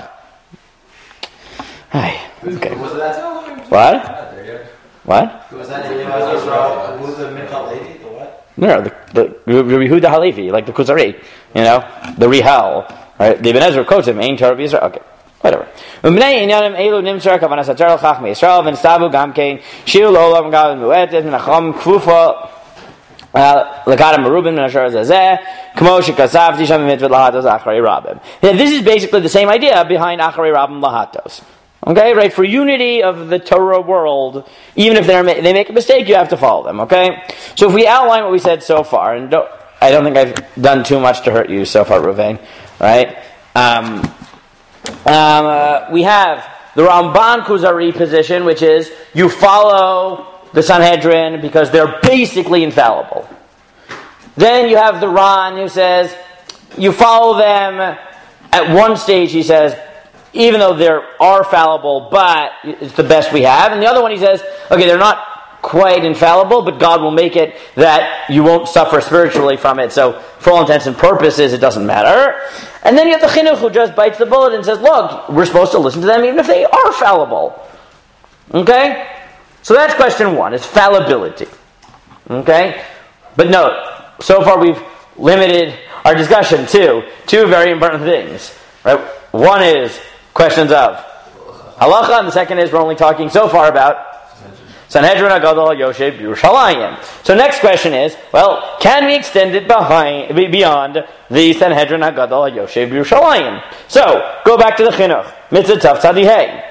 Hi. Okay. Who was that? What? What? Who was that? Who was the Minchal Levi? The what? No, the the Yehuda Halevi, like the Kuzari, you know, the Rihal. Right? The Ibn Ezra quotes him. Ein Torah B'Yisrael. Okay. Whatever. Umnei inyanim elu nimtzar kavanas haTorah l'chachmei Yisrael v'nestavu gam kein shiur l'olam gav mu'etet minacham kfufa l'kadam merubim minashar zazeh k'mo shekasavti sham mitzvot lahatos acharei rabim. This is basically the same idea behind acharei rabim lahatos. Okay, right? For unity of the Torah world, even if they're they make a mistake, you have to follow them. Okay. So if we outline what we said so far, and don't, I don't think I've done too much to hurt you so far, Ruvain, right? Um. Um, uh, we have the Ramban Kuzari position, which is you follow the Sanhedrin because they're basically infallible. Then you have the Ran who says you follow them at one stage, he says, even though they are fallible, but it's the best we have. And the other one he says, okay, they're not quite infallible, but God will make it that you won't suffer spiritually from it. So for all intents and purposes, it doesn't matter. And then you have the chinuch who just bites the bullet and says, look, we're supposed to listen to them even if they are fallible. Okay? So that's question one, is fallibility. Okay? But note, so far we've limited our discussion to two very important things. Right? One is questions of halacha, and the second is we're only talking so far about Sanhedrin Agadol Yoshev Yerushalayim. So next question is, well, can we extend it behind, beyond the Sanhedrin Agadol Yoshev Yerushalayim? So, go back to the Chinuch. Mitzvah Tav Tzadihei.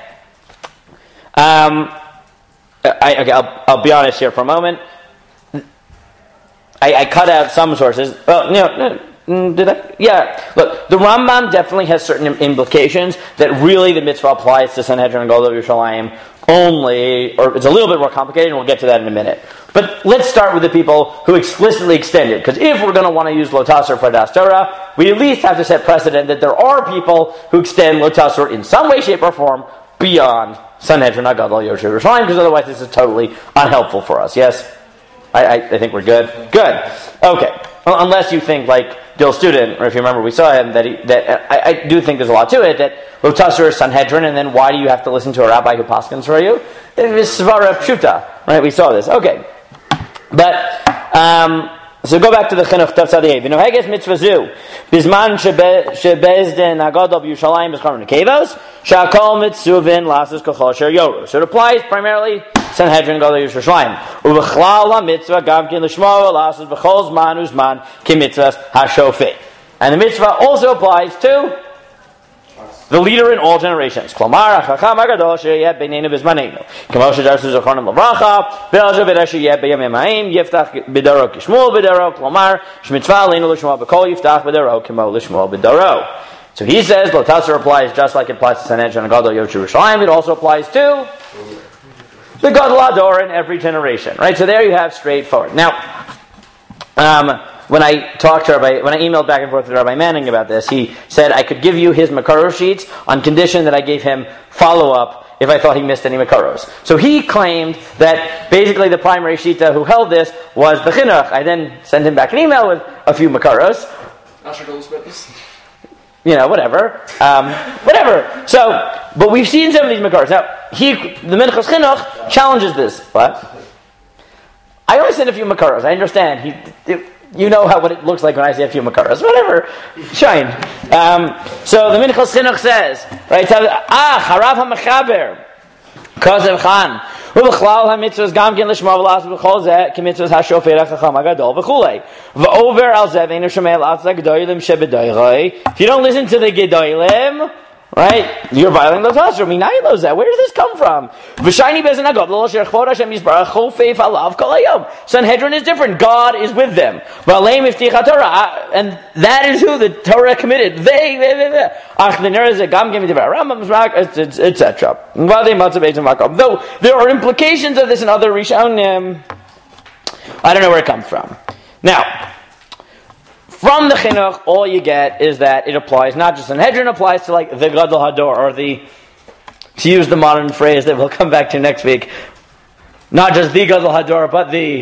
Um, I, okay, I'll, I'll be honest here for a moment. I, I cut out some sources. Well, no, no, did I? Yeah. Look, the Rambam definitely has certain implications that really the mitzvah applies to Sanhedrin Agadol Yerushalayim only, or it's a little bit more complicated, and we'll get to that in a minute. But let's start with the people who explicitly extend it, because if we're going to want to use Lotasor for Das Torah, we at least have to set precedent that there are people who extend Lotasor in some way, shape, or form beyond Sanhedrin Agadol Yoshev Yerushalayim, because otherwise this is totally unhelpful for us. Yes? I, I, I think we're good? Good. Okay. Well, unless you think, like Dill Student, or if you remember we saw him, that he, that I, I do think there's a lot to it, that Lotasor is Sanhedrin, and then why do you have to listen to a rabbi who paskins for you? It is Svara Pshuta, right? We saw this. Okay. But, um, so go back to the Chinuch Tav Tzadihei. V'noheges mitzvah zu, bizman shebezdin agadol b'Yushalayim b'scharm nekevos, shakol mitzuvin lasus kachol sher yoru. So it applies primarily Sanhedrin Gadol Yerushalayim. Ubechlal ha-mitzvah gamkin l'shmo lasus b'chol zman uzman ki mitzvahs ha-shofet. And the mitzvah also applies to the leader in all generations. Klomar hachacham hagadol sheyeh b'neinu b'zmanenu. K'mo shedarsu zochonim l'vracha, v'elzeh v'desh sheyeh b'yamim ha'im, yiftach b'daro k'shmuel b'daro, klomar shmitzvah aleinu l'shmo b'kol yiftach b'daro, k'mo l'shmo b'daro. So he says, Lotasor applies just like it applies to Sanhedrin and Gadol Yerushalayim. It also applies to the Gadol Ador in every generation. Right? So there you have straightforward. Now, um, when I talked to Rabbi, when I emailed back and forth with Rabbi Manning about this, he said I could give you his Makaro sheets on condition that I gave him follow-up if I thought he missed any Makaros. So he claimed that basically the primary Shita who held this was the Chinuch. I then sent him back an email with a few Makaros. Not sure to about this. You know, whatever. Um, whatever. So, but we've seen some of these Makaros. Now, he, the Minchas Chinuch challenges this. What? I always send a few Makaros. I understand. He... It, You know how what it looks like when I say a few makaras. Whatever. Shine. Um, so the Minchas Chinuch says, right, ah, harav ha-mechaber, Kazev Khan, ubechlal ha-mitzvahs gamkin l'shma v'las b'chol zeh, ki-mitzvahs ha-shofet ha-chacham ha-gadol v'chulei. V'over al zev einu shomei al-atz ha-gedoylim she-bedoyroi. If you don't listen to the gedoylim, right? You're violating those laws. Where does this come from? Sanhedrin is different. God is with them. And that is who the Torah committed. They, et cetera. Though there are implications of this in other Rishonim, I don't know where it comes from. Now, from the chinuch, all you get is that it applies, not just Sanhedrin, applies to like the Gadol Hador, or the, to use the modern phrase that we'll come back to next week, not just the Gadol Hador, but the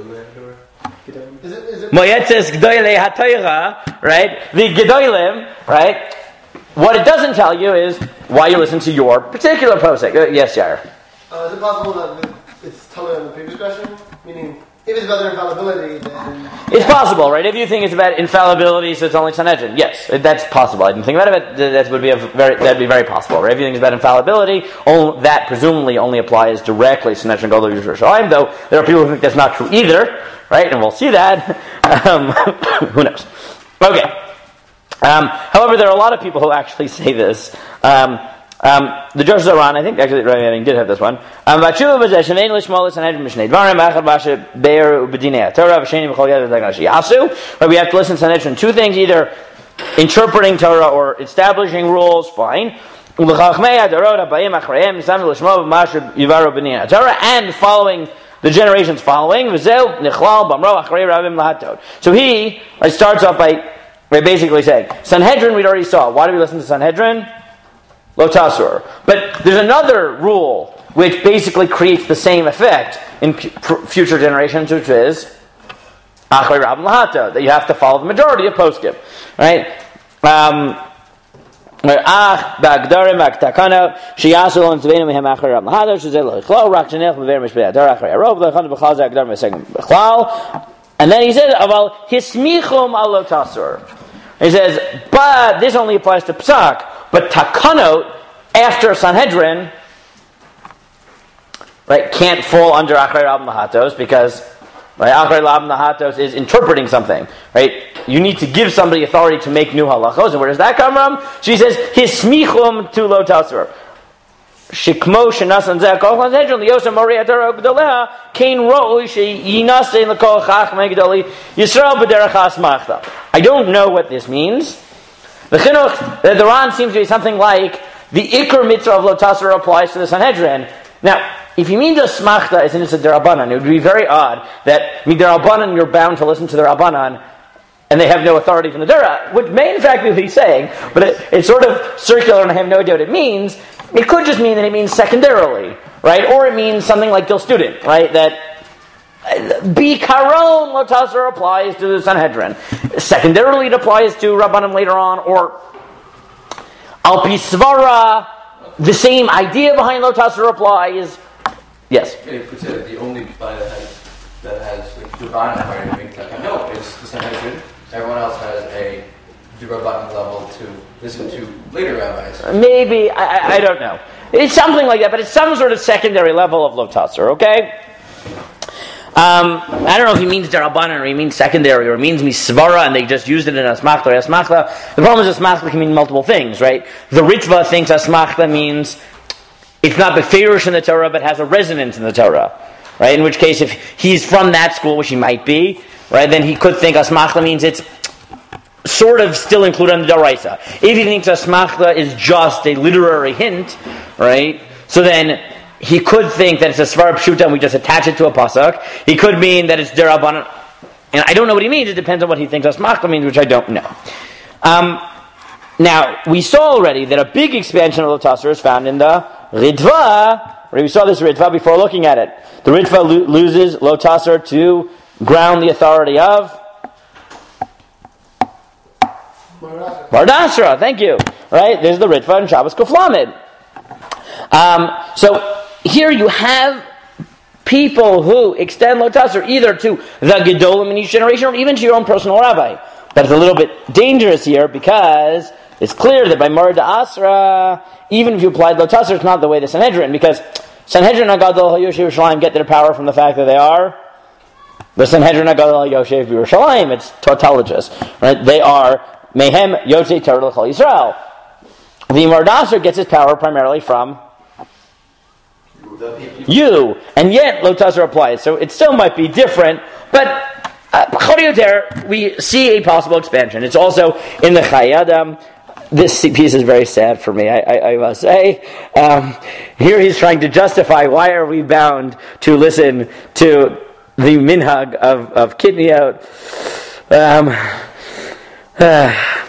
Moyetzes Gdoilei HaTorah, right? The Gedolim, right? What it doesn't tell you is why you listen to your particular posek. Uh, yes, Yair. Uh, is it possible that it's totally on the previous question? Meaning, if it's about their infallibility, then... It's possible, right? If you think it's about infallibility, so it's only Sanhedrin. Yes, that's possible. I didn't think about it, but that would be a very, that'd be very possible, right? If you think it's about infallibility, only, that presumably only applies directly to Sanhedrin Gadol Yerushalayim, though there are people who think that's not true either, right? And we'll see that. Um, who knows? Okay. Um, however, there are a lot of people who actually say this. Um, Um, the Josh Zoran, I think actually Rabbi Yanning did have this one. Um, but we have to listen to Sanhedrin two things, either interpreting Torah or establishing rules, fine. And following the generations following. So he right, starts off by, by basically saying, Sanhedrin we already saw. Why do we listen to Sanhedrin? Lo tasur. But there's another rule which basically creates the same effect in p- future generations, which is achrei rabim lahato, that you have to follow the majority of poskim, right? Um, ach ba'agdarim ba'aktakana sheyasu lo nitzveinu mehem achrei rabim lahato shezeh lo yichlo rak shenech mever mishpei adar achrei arov lo yichanu b'chal zeh agdarim v'segim b'chlal. And then he says, aval hismichum al lo tasur. He says, but this only applies to psak. But takanot, after Sanhedrin, right, can't fall under achrei rabim lahatos because right, achrei rabim lahatos is interpreting something. Right, you need to give somebody authority to make new halachos, and where does that come from? So he says hismichum to lo tasur. Shikmo shenasan zeh kol Sanhedrin liyosem mori atorah gdoleha kein ro'ui sheyinasein lekol chachmei gdoli Yisrael b'derech ha'asmachta. I don't know what this means. The chinuch, the, the Ran seems to be something like the Iker mitzvah of Lo Tasur applies to the Sanhedrin. Now, if you mean the Smachta is in a Derabanan, it would be very odd that Miderabanan you're bound to listen to the Rabbanan and they have no authority from the Dera, which may in fact be what he's saying, but it, it's sort of circular and I have no idea what it means. It could just mean that it means secondarily, right? Or it means something like Gil Student, right? That Bikaron Lo Tasur applies to the Sanhedrin. Secondarily, it applies to Rabbanim later on, or Al Pi Svara, the same idea behind Lo Tasur applies. Yes? If it's uh, the only body that has, that has like, Rabbanim arguing, like, no, it's the Sanhedrin. Everyone else has a Rabbanim level to listen to later rabbis. Maybe, I, I, I don't know. It's something like that, but it's some sort of secondary level of Lo Tasur, okay? Um, I don't know if he means Derabanan or he means secondary or he means Misvara and they just used it in Asmachta or Asmachta. The problem is Asmachta can mean multiple things, right? The Ritva thinks Asmachta means it's not Beferish in the Torah but has a resonance in the Torah, right? In which case if he's from that school, which he might be, right, then he could think Asmachta means it's sort of still included in the Daraisa. If he thinks Asmachta is just a literary hint, right, so then he could think that it's a Svara Pshuta and we just attach it to a pasuk. He could mean that it's Derabanan. And I don't know what he means. It depends on what he thinks Asmachta means, which I don't know. Um, now, we saw already that a big expansion of Lo Tasur is found in the Ritva. We saw this Ritva before looking at it. The Ritva lo- loses Lo Tasur to ground the authority of Bardasra. Thank you. Right? There's the Ritva in Shabbos Kuflamid. Um, so, here you have people who extend Lo Tasur either to the Gedolim in each generation or even to your own personal rabbi. But it's a little bit dangerous here because it's clear that by Morid Asra, even if you applied Lo Tasur, it's not the way the Sanhedrin, because Sanhedrin Agadol HaYoshev Yerushalayim get their power from the fact that they are the Sanhedrin Agadol HaYoshev Yerushalayim. It's tautologous, right? They are Mehem Yotzei Torah L'Chol Yisrael. the Mardasar gets his power primarily from you, and yet Lo Tasar applies. So it still might be different, but uh, we see a possible expansion. It's also in the Chayei Adam. This piece is very sad for me, I, I, I must say. Um, here he's trying to justify why are we bound to listen to the minhag of, of Kitniot. Um, uh,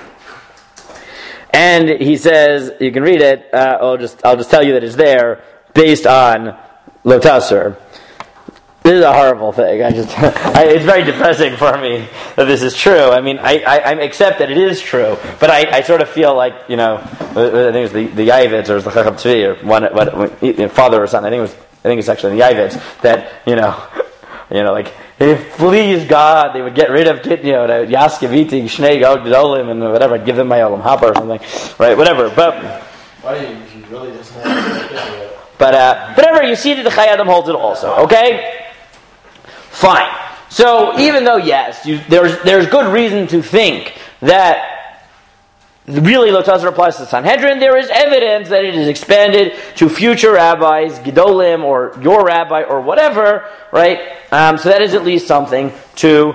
and he says, you can read it, uh, I'll just I'll just tell you that it's there, based on Lo Tasar. This is a horrible thing. I just, I, it's very depressing for me that this is true. I mean, I, I, I accept that it is true, but I, I sort of feel like, you know, I think it was the, the Yavitz or it was the Chacham Tzvi or one, what, father or son. I think it was, I think it's actually the Yavitz that, you know, you know, like, if please God, they would get rid of Kitniot, Yaskeviti, Shnei, Gdolim, and whatever, I'd give them my Olam Haba or something, right? Whatever. But why do you, you really just want to but uh, whatever, you see that the Chayei Adam holds it also. Okay. Fine. So even though yes, you, there's there's good reason to think that really Lo Tasar applies to the Sanhedrin, there is evidence that it is expanded to future rabbis, Gedolim, or your rabbi, or whatever, right? Um, so that is at least something to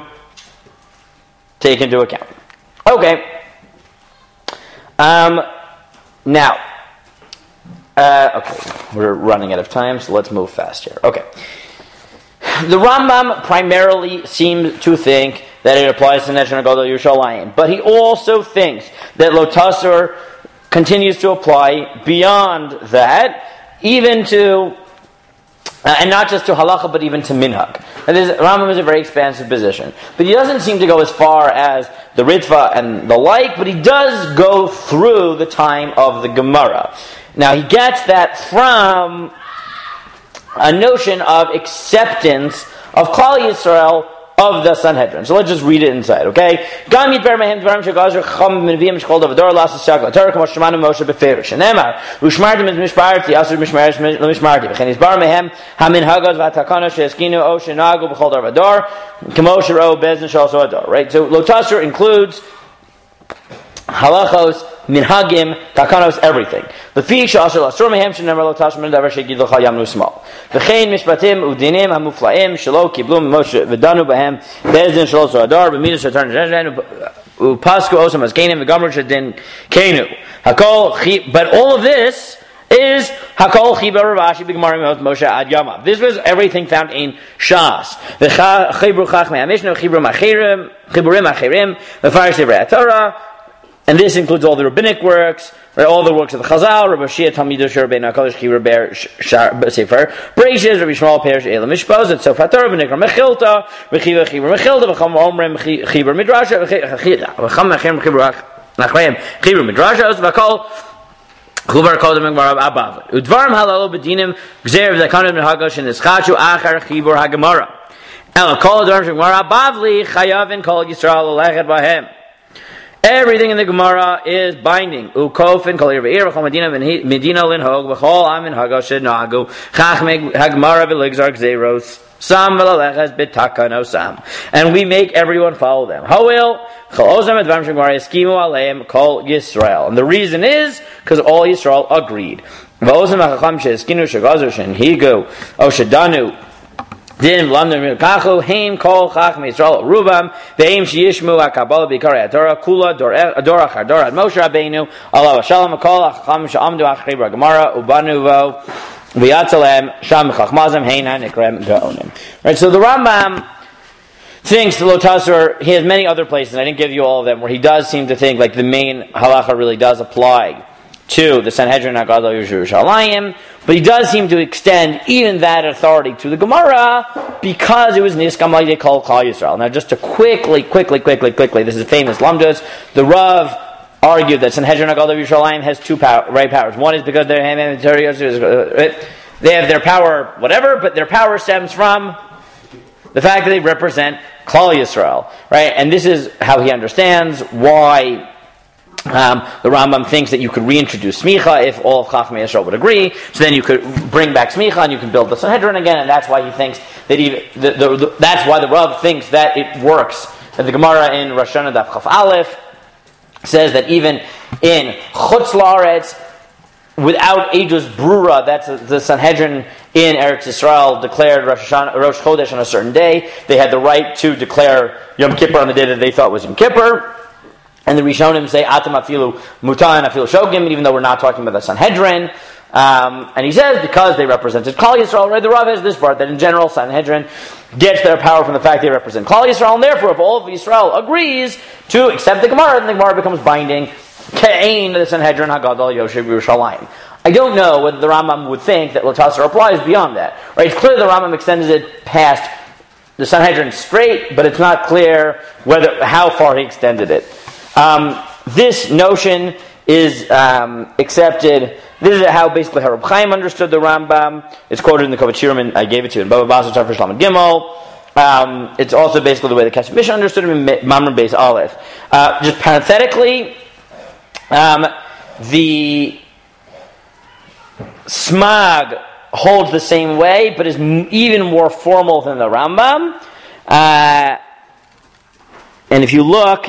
take into account. Okay. Um, now, uh, okay, we're running out of time, so let's move fast here. Okay. The Rambam primarily seems to think that it applies to Neshana Gadol Yerushalayim, but he also thinks that Lo Tasar continues to apply beyond that, even to, uh, and not just to halacha, but even to minhag. And this, Rambam is a very expansive position, but he doesn't seem to go as far as the Ritva and the like, but he does go through the time of the Gemara. Now he gets that from a notion of acceptance of Klal Yisrael of the Sanhedrin. So let's just read it inside, okay? Gam yitber mehem dvarim shegazer chacham b'neviim shechol davador lasas shagla Torah kamo shemanu Moshe beferish. Shenemar u'shmartim es mishparti asur mishmaresh l'mishmarti v'chen yisbar mehem haminhagos v'hatakana she'eskinu o shenagu b'chol davador kamo shero bezin shalso ador. Right? So Lo Tasar includes halachos, minhagim, takanos, everything. Lefi she'asher l'asur mehem shenemar Lo Tasar min davar she'gid l'chal yamnu small. V'chein mishpatim udinim hamuflaim shelo kiblu Moshe v'danu b'hem bezdin shelo so'adar b'midas she'tarn zhen u'pasku osam azkenim v'gamru she'din kenu. Hakol chi, but all of this is Hakol Chiba Ravashi B'Gemarim Moshe Ad Yamav. This was everything found in Shas. The Chibru Chachmei HaMishnah, Chibru Machirim, Chiburim Machirim, the Farish Divrei Torah. And this includes all the rabbinic works, right, all the works of the Chazal, Rabbi Shia Talmido Shur Ben HaKadosh Chibur Ber Sefer Breishis, Rabbi Shmuel Perish Elam Mishpos, and Sofer Torah, V'Nikra Mechilta, V'Chiva Chibur Mechilta, V'Cham Omrim Chibur Midrasha, V'Cham Mechim Chibur Nachreim Chibur Midrasha, V'Kol Chubar Kodem Gmar Abav. Udvarim Halalo B'Dinim Gzeir V'Zakanim N'Hagosh and Nischachu Achar Chibur HaGemara. El Kol Udvarim Gmar Abavli Chayavin Kol Yisrael Alechet Bahem. Everything in the Gemara is binding. Ukofin kol irveir v'chol medina medina linhog v'chol amin hagoshed nagu chachmei hagmara v'ligzar gzeiros sam v'laleches b'takano sam. And we make everyone follow them. Hawil chol ozam advam shemara eskimu aleim kol Yisrael. And the reason is because all Yisrael agreed. V'ozam hachacham she'eskinu shegazer shenhigu o shedanu Din London Kachu Haim Kol Chach Yisrael Rubam Veim Sheyishmu HaKabbalah B'Ikar Torah Kula Dor Dor Achar Ad Moshe Rabbeinu Allah Shalom Kol Chacham She'amdu Achri Gemara Ubanu Vo V'Yatzalem Sham Chachmazim Heina Nikrem Gaonim. Right. So the Rambam thinks the Lo Tasar, he has many other places, and I didn't give you all of them, where he does seem to think like the main halacha really does apply to the Sanhedrin HaGadol Yerushalayim, but he does seem to extend even that authority to the Gemara because it was Niskam like they call Klal Yisrael. Now, just to quickly, quickly, quickly, quickly, this is famous Lamdas. The Rav argued that Sanhedrin HaGadol Yerushalayim has two power, right powers. One is because they're they have their power, whatever, but their power stems from the fact that they represent Klal Yisrael, right? And this is how he understands why. Um, the Rambam thinks that you could reintroduce Smicha if all of Chachmei Yisrael would agree. So then you could bring back Smicha and you can build the Sanhedrin again. And that's why he thinks that even the, the, the, that's why the Rav thinks that it works. That the Gemara in Rosh Hashanah Daf Chaf Aleph says that even in Chutz La'aretz, without Eidos Brura, that's the Sanhedrin in Eretz Yisrael declared Rosh Hashanah, Rosh Chodesh on a certain day. They had the right to declare Yom Kippur on the day that they thought was Yom Kippur. And the Rishonim say, Atam afilu mutan afilu shogim, even though we're not talking about the Sanhedrin. Um, and he says, because they represented Klal Yisrael, right? The Rav has this part, that in general, Sanhedrin gets their power from the fact they represent Klal Yisrael, and therefore, if all of Yisrael agrees to accept the Gemara, then the Gemara becomes binding. Ke'ein the Sanhedrin Hagadol Yoshev Yerushalayim. I don't know whether the Rambam would think that Lotasar applies beyond that. Right? It's clear the Rambam extends it past the Sanhedrin straight, but it's not clear whether how far he extended it. Um, this notion is um, accepted. This is how basically how Reb Chaim understood the Rambam. It's quoted in the Kavod Shirim, and I gave it to you in Baba Basra Tafresh Lamed Gimel. Um, it's also basically the way the Kesef Mishnah understood him in Mamre Beis Aleph. Uh, just parenthetically, um, the Smag holds the same way, but is m- even more formal than the Rambam. Uh, and if you look,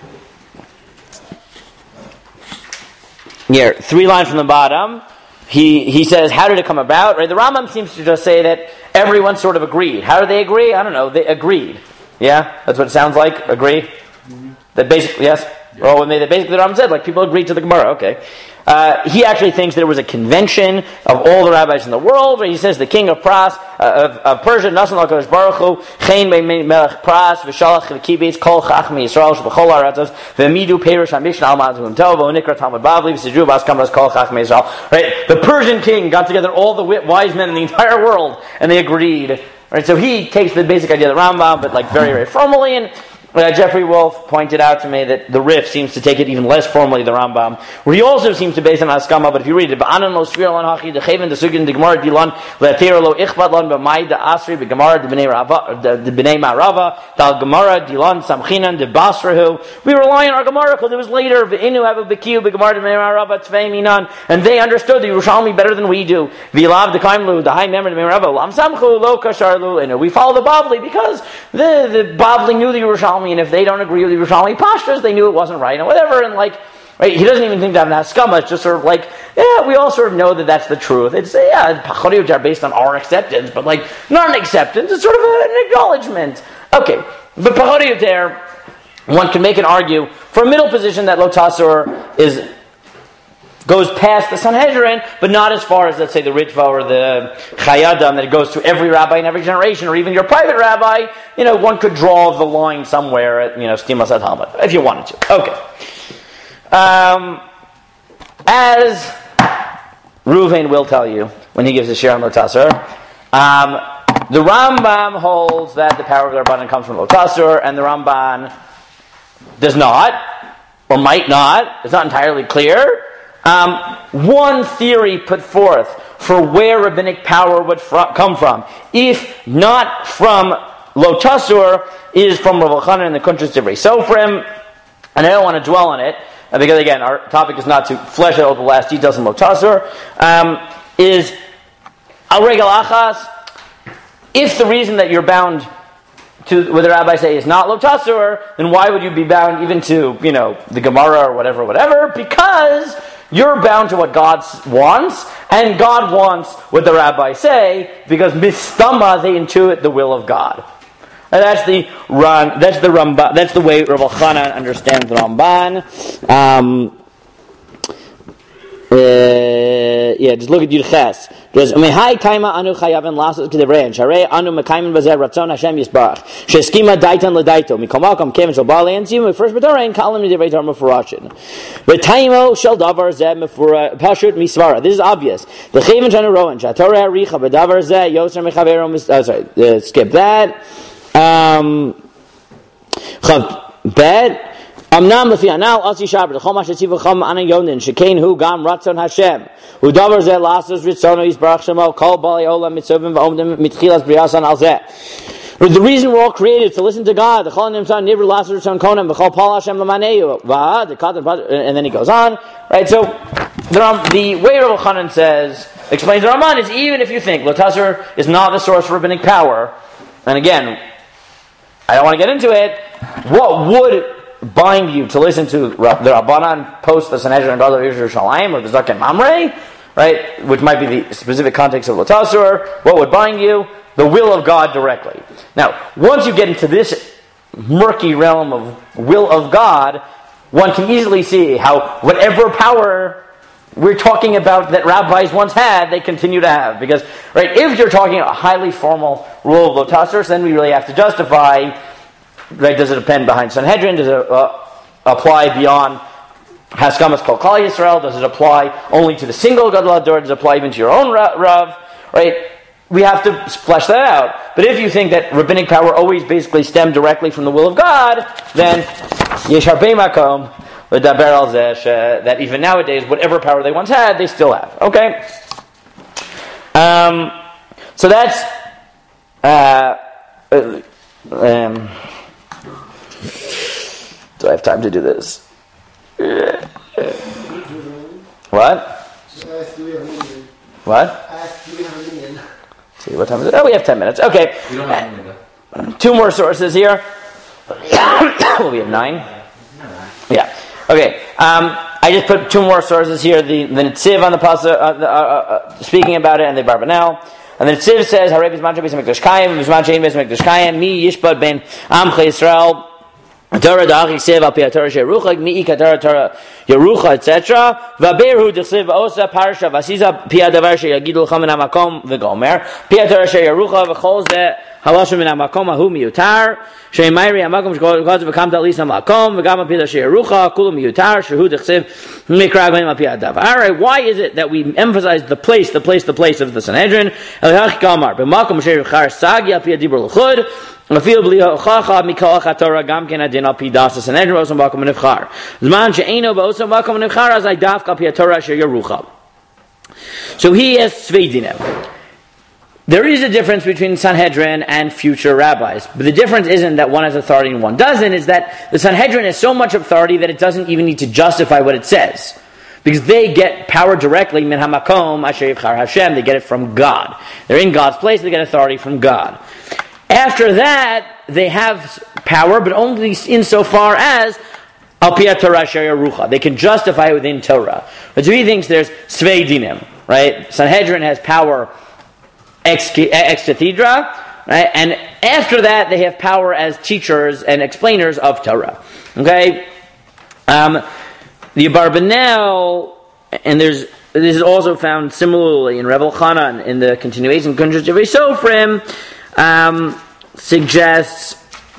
here, three lines from the bottom, he he says, how did it come about? Right? The Rambam seems to just say that everyone sort of agreed. How did they agree? I don't know. They agreed. Yeah? That's what it sounds like? Agree? Mm-hmm. That basically, yes? Yeah. Oh, and they, basically the Rambam said, like, people agreed to the Gemara. Okay. Uh, he actually thinks there was a convention of all the rabbis in the world, where he says the king of Pras, uh, of, of Persia, Nasan HaKadosh Baruch Hu, Chain Melech Pras, V'shalach V'kibetz, Kol Chachmei Yisrael, Sh'b'chol Ha'aratzos, V'midu Perish HaMishna Al Ma'azim Tov, V'onikra Talmud Bavli, V'sidru Bas Kamras Kol Chachmei Yisrael. Right? The Persian king got together all the wise men in the entire world, and they agreed. Right? So he takes the basic idea of the Rambam, but like very, very formally, and Uh, Jeffrey Wolf pointed out to me that the Rif seems to take it even less formally, the Rambam, where he also seems to base on Haskama, but if you read it, Ba'anan lo svir lan hachi, de cheven de sugin de gemara dilan, le'atera lo ichvat lan b'mai de asri, b'gemara de b'nei rava, de b'nei ma'rava, dal gemara dilan samchinan de basrahu. We rely on our Gemara because it was later, v'inu ava b'kiu, b'gemara de b'nei ma'rava, tzvei minan, and they understood the Yerushalmi better than we do. V'ilav de kaimlu, the high member de b'nei rava, lam samchu, lo kasharlu, and we follow the Bavli because the, the Bavli knew the Yerushalmi, and if they don't agree with the Yerushalmi pashtas, they knew it wasn't right, and whatever, and like, right, he doesn't even think to have an haskama, it's just sort of like, yeah, we all sort of know that that's the truth. It's, yeah, pachoriyot are based on our acceptance, but like, not an acceptance, it's sort of an acknowledgement. Okay, but pachoriyot there, one can make an argue for a middle position that Lotasur is goes past the Sanhedrin, but not as far as, let's say, the Ritva or the Chayadam, that it goes to every rabbi in every generation, or even your private rabbi. You know, one could draw the line somewhere at, you know, Stimas at Talmud, if you wanted to. Okay. Um, as Reuven will tell you when he gives a shir on Lotasur, um, the Rambam holds that the power of the Rabbanan comes from Lotasur, and the Ramban does not, or might not. It's not entirely clear. Um, one theory put forth for where rabbinic power would fr- come from, if not from Lotasur, is from Rav Elchanan and the Kuntres Divrei Sofrim, and I don't want to dwell on it, because again, our topic is not to flesh out all the last details in Lotasur, um, is Al Regel Achas, if the reason that you're bound to what the rabbis say is not Lotasur, then why would you be bound even to, you know, the Gemara or whatever, whatever? Because you're bound to what God wants, and God wants what the rabbis say, because mistama, they intuit the will of God. And that's the run. That's the Ramban. That's the way Rav Elchanan understands the Ramban. Um, uh, yeah, just look at Yud Ches. There's mehai kaima anu chayavin lasot kedevrein sharei anu mekaymin bazer ratzon Hashem yisbarach sheskima daitan ledaito mikomakam kevin shel baalei enzim first b'torein kalim nidevei tar mefurashin v'taimo shel davar zeh mefura pashut misvara. This is obvious. The chayvin shanu rowan shatorah richa b'davar zeh yoser mechavero mis. Oh, sorry, uh, skip that. Um, chav bed. Amnam lefi anal asi shaber the chomash etziv chom ana yonin shekein hu gam ratzon Hashem hu davar zeh lasos ritzono yisbarach shemo kol balei olam mitzovim v'omdim mitchilas briyasan al zeh. The reason we're all created to listen to God. The chol nimtzan nivr lasos ritzon konem v'chol pal Hashem l'maneu va the katan, and then he goes on, right? So the, the way Rav Elchanan says explains the Ramban is, even if you think Lotasur is not the source of rabbinic power, and again, I don't want to get into it, what would bind you to listen to the Rabbanan post the Sanhedrin and Gadol Yerushalayim or the Zaken Mamre, right, which might be the specific context of Latasur? What would bind you? The will of God directly. Now, once you get into this murky realm of will of God, one can easily see how whatever power we're talking about that rabbis once had, they continue to have. Because, right, if you're talking a highly formal rule of Lotasur, then we really have to justify, right, does it depend behind Sanhedrin? Does it uh, apply beyond Haskamas Kol Klal Yisrael? Does it apply only to the single Gadol Hador? Does it apply even to your own Rav? Right? We have to flesh that out. But if you think that rabbinic power always basically stemmed directly from the will of God, then Yesh Harbei Makom L'daber al zeh that even nowadays, whatever power they once had, they still have. Okay? Um, so that's... Uh, um, do I have time to do this? What? What? See, what time is it? Oh, we have ten minutes. Okay. We don't have any of Two more sources here. We have nine. Yeah. Okay. Um, I just put two more sources here. The the Netziv on the pasuk uh, uh, uh, speaking about it, and the Barbanel. And the Netziv says, "Harei b'zman she'beis hamikdash kayim, b'zman she'ein beis hamikdash kayim, mi yishbad ben amchei Yisrael." Torah da'ach yisev al pi Torah she'erucha mi ikatara Torah yerucha et cetera. V'aberu d'chsev osa parsha v'asiza pi hadavar she'yagidu l'cha min hamakom v'gomer pi Torah she'erucha v'chol zeh halashim min hamakom ahu miyutar she'mayri hamakom sh'kol v'kam ta'lis hamakom v'gam pi Torah she'erucha kulu miyutar she'hu d'chsev mikra g'im al pi hadavar. All right, why is it that we emphasize the place, the place, the place of the Sanhedrin? Elhach gamar b'makom she'eruchar sagi al pi dibur l'chud. Mafil bli hochacha mikol chatorah gam ken adin al pi das Sanhedrin osam bakom nefchar. Zman she'eno ba'osam bakom nefchar as I daf al pi Torah she'yerucha. So he has sveidinem. There is a difference between Sanhedrin and future rabbis, but the difference isn't that one has authority and one doesn't. Is that the Sanhedrin has so much authority that it doesn't even need to justify what it says, because they get power directly min hamakom asher yivchar Hashem. They get it from God. They're in God's place. They get authority from God. After that, they have power, but only insofar as al pi Torah she'yerucha. They can justify it within Torah. But so he thinks there's svei dinim, right? Sanhedrin has power ex cathedra, right? And after that, they have power as teachers and explainers of Torah. Okay? Um, the Abarbanel, and there's this is also found similarly in Rebbe Chanan in the continuation Kuntres Javei Sofrim. Um, suggests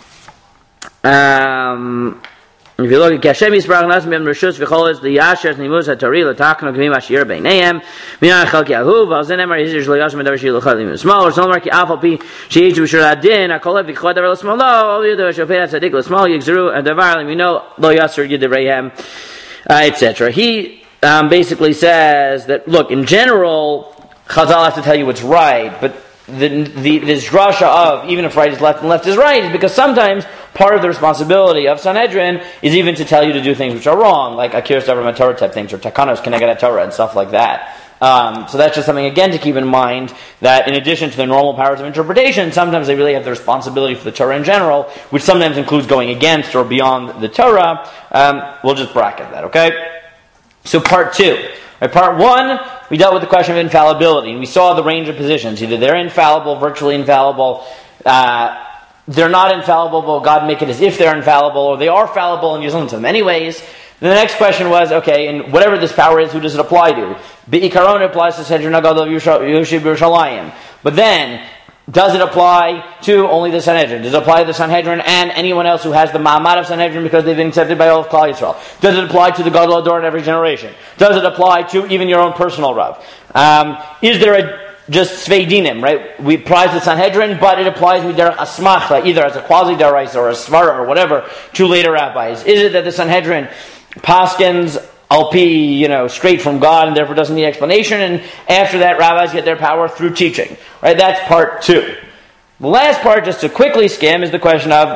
um, if you look at Kashem Yisbarach Nas Mem Rishus V'Cholos the Yasher Nimus HaTori L'Takno K'mim Ashir Beinayim Minan Chalki Ahu V'Alzen Emar Yizish L'Yashim Davar Shil L'Chad Limus Small or Solomar Ki Afal Pi Sheyish B'Shur Adin Akolev V'Chod Davar L'Smal Lo All Yudav Shofet HaTzadik L'Smal Yigzeru Davar L'Mino Lo Yasser Yidavrayhem et cetera. He um, basically says that, look, in general, Chazal has to tell you what's right, but The, the this drasha of even if right is left and left is right is because sometimes part of the responsibility of Sanhedrin is even to tell you to do things which are wrong, like Akiras Davar Torah type things or Takanos Keneged Torah and stuff like that. Um, so that's just something again to keep in mind, that in addition to the normal powers of interpretation, sometimes they really have the responsibility for the Torah in general, which sometimes includes going against or beyond the Torah. Um, we'll just bracket that, okay? So part two. Right, part one, we dealt with the question of infallibility, and we saw the range of positions. Either they're infallible, virtually infallible, uh, they're not infallible, but God make it as if they're infallible, or they are fallible and you listen to them anyways. Then the next question was, okay, and whatever this power is, who does it apply to? Be'ikaron applies to Sanhedrin Gadol Yoshev Yerushalayim. But then, does it apply to only the Sanhedrin? Does it apply to the Sanhedrin and anyone else who has the ma'amad of Sanhedrin because they've been accepted by all of Klal Yisrael? Does it apply to the Gadol Hador in every generation? Does it apply to even your own personal Rav? Um, is there a just svei dinim, right? We prize the Sanhedrin, but it applies miderech asmachta, either as a quasi daraisa or a svara or whatever, to later rabbis. Is it that the Sanhedrin paskins Al Pi, you know, straight from God, and therefore doesn't need explanation, and after that, rabbis get their power through teaching. Right? That's part two. The last part, just to quickly skim, is the question of,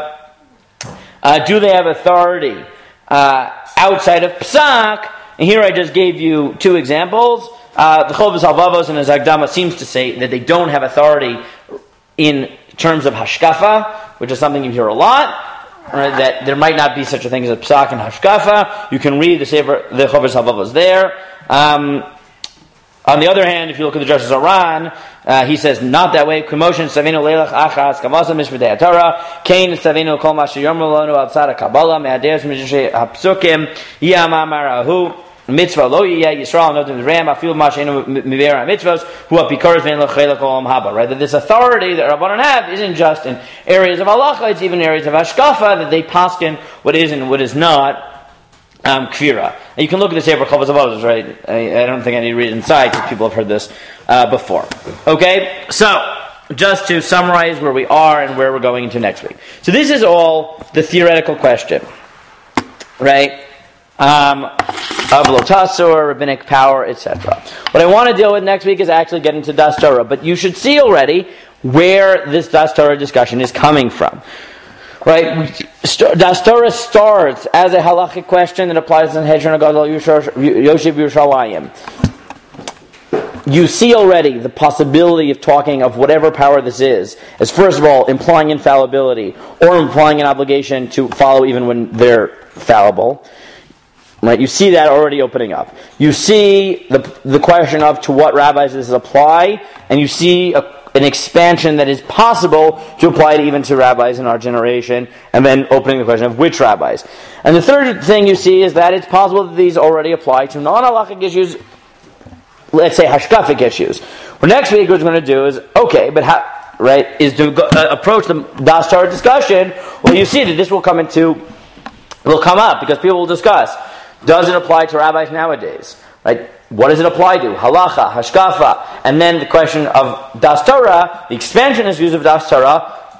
uh, do they have authority uh, outside of Psak? And here I just gave you two examples. Uh, the Chovos Halvavos and the Zagdama seems to say that they don't have authority in terms of hashkafa, which is something you hear a lot. right, that there might not be such a thing as a psak and hashkafa. You can read the Sefer, the Chovos HaLevavos there. Um, on the other hand, if you look at the Joshua Zoran, uh, he says not that way. Kumoshin savinu leilach achas kavasa mishmedei Torah kain savinu kol ma sheyomer lanu al tzad kabbalah me'adeus mishmei hapsukim yamamar ahu. Mitzvah lo yiyeh Yisrael notim ram afil mashenu mivera mitzvahs who apikoros vein lochelak olam haba. Right, that this authority that Rabbanan have isn't just in areas of halacha; it's even areas of hashkafa that they paskin what is and what is not um, kfira. And you can look at the Sefer Chovos HaLevavos, right? I, I don't think I need to read it inside because people have heard this uh, before. Okay, so just to summarize where we are and where we're going into next week. So this is all the theoretical question, right? Um, of lotasur, rabbinic power, et cetera. What I want to deal with next week is actually get into Das Torah, but you should see already where this Das Torah discussion is coming from. Right? Das Torah starts as a halachic question that applies to Hedron Gadol Yoshev Yerushalayim. You see already the possibility of talking of whatever power this is as, first of all, implying infallibility or implying an obligation to follow even when they're fallible. Right? You see that already opening up. You see the the question of to what rabbis does it apply, and you see a, an expansion that is possible to apply it even to rabbis in our generation, and then opening the question of which rabbis. And the third thing you see is that it's possible that these already apply to non-halachic issues, let's say hashkafic issues. Well, next week what we're going to do is, okay, but how, right, is to go, uh, approach the Das Torah discussion. Well, you see that this will come into, will come up because people will discuss. Does it apply to rabbis nowadays? Right? What does it apply to? Halacha, hashkafa, and then the question of Das Torah, the expansionist views of Das Torah,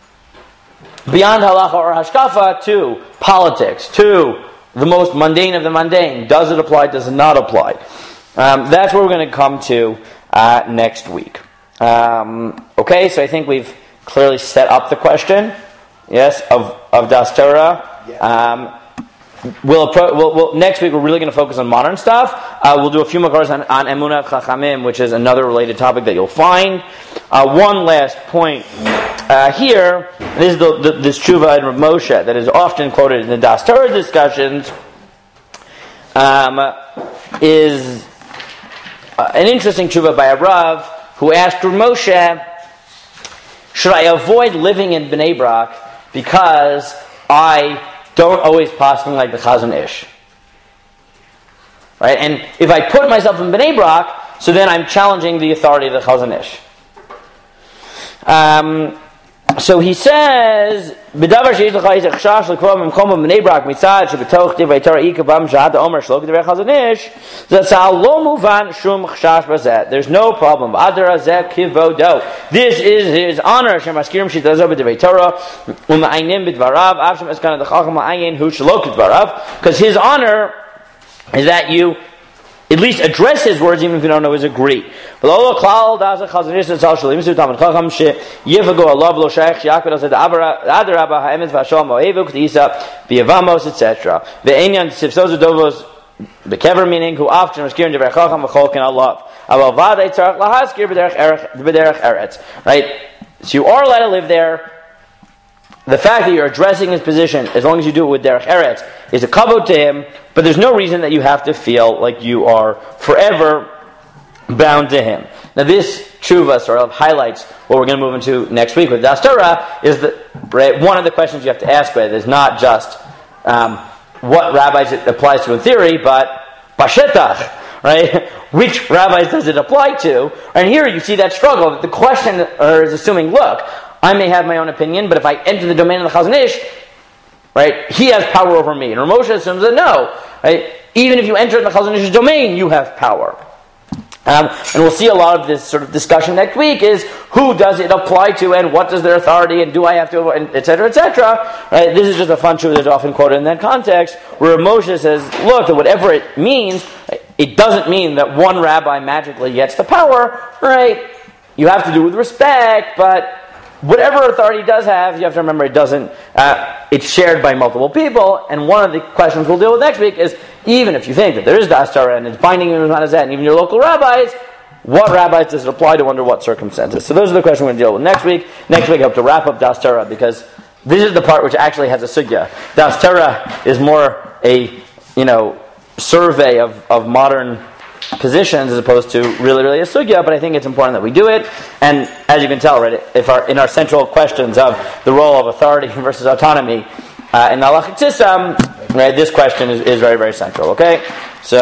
beyond halacha or hashkafa to politics, to the most mundane of the mundane. Does it apply? Does it not apply? Um, that's where we're going to come to uh, next week. Um, okay, so I think we've clearly set up the question, yes, of of Das Torah. Um, We'll, appro- we'll, we'll next week we're really going to focus on modern stuff. Uh, we'll do a few more cars on, on Emunah Chachamim, which is another related topic that you'll find. Uh, one last point uh, here. This is the, the, this tshuva in Rav Moshe that is often quoted in the Das Torah discussions. Um, is uh, an interesting tshuva by a Rav who asked Rav Moshe, "Should I avoid living in Bnei Brak because I don't always paskin like the Chazon Ish?" Right? And if I put myself in Bnei Brak, so then I'm challenging the authority of the Chazon Ish. Um, so he says, "B'davar sheish l'cha yisach shash l'krom m'kom b'Bnei Brak mitzad shebetoch divrei Torah ikabam shad omer shlok divrei Chazon Ish zatzal lo muvan shum chashash b'zeh." There's no problem. Adar azeh kivodo. This is his honor. Shem askirim shitazo b'divrei Torah u'ma'aynim b'dvarav av shem eskana d'chacham ma'ayin hu shlok b'dvarav. Because his honor is that you at least address his words even if you don't always agree. Et cetera. Bekever meaning who often maskirin divrei chacham v'chol ken alav. Aval vadei tzarich lahaskir b'derech eretz. Right? So you are allowed to live there. The fact that you're addressing his position, as long as you do it with derech eretz, is a kavod to him. But there's no reason that you have to feel like you are forever bound to him. Now, this tshuva sort of highlights what we're going to move into next week with Das Torah. Is that right? One of the questions you have to ask with is not just um, what rabbis it applies to in theory, but bashetach, right? Which rabbis does it apply to? And here you see that struggle. The question is assuming, look, I may have my own opinion, but if I enter the domain of the Chazon Ish, right, he has power over me. And Rav Moshe assumes that no, right? Even if you enter the Chazon Ish's domain, you have power. Um, and we'll see a lot of this sort of discussion next week is who does it apply to and what does their authority and do I have to, and et cetera, et cetera. Right? This is just a fun truth that's often quoted in that context where Moshe says, look, that whatever it means, it doesn't mean that one rabbi magically gets the power, right? You have to do it with respect, but whatever authority it does have, you have to remember it doesn't, uh, it's shared by multiple people, and one of the questions we'll deal with next week is, even if you think that there is Das Torah and it's binding you on Hazet, and even your local rabbis, what rabbis does it apply to under what circumstances? So those are the questions we're going to deal with next week. Next week I hope to wrap up Das Torah because this is the part which actually has a sugya. Das Torah is more a, you know, survey of, of modern positions as opposed to really, really a sugya, but I think it's important that we do it. And as you can tell, right, if our in our central questions of the role of authority versus autonomy uh, in the halachic system, right, this question is, is very, very central. Okay, so.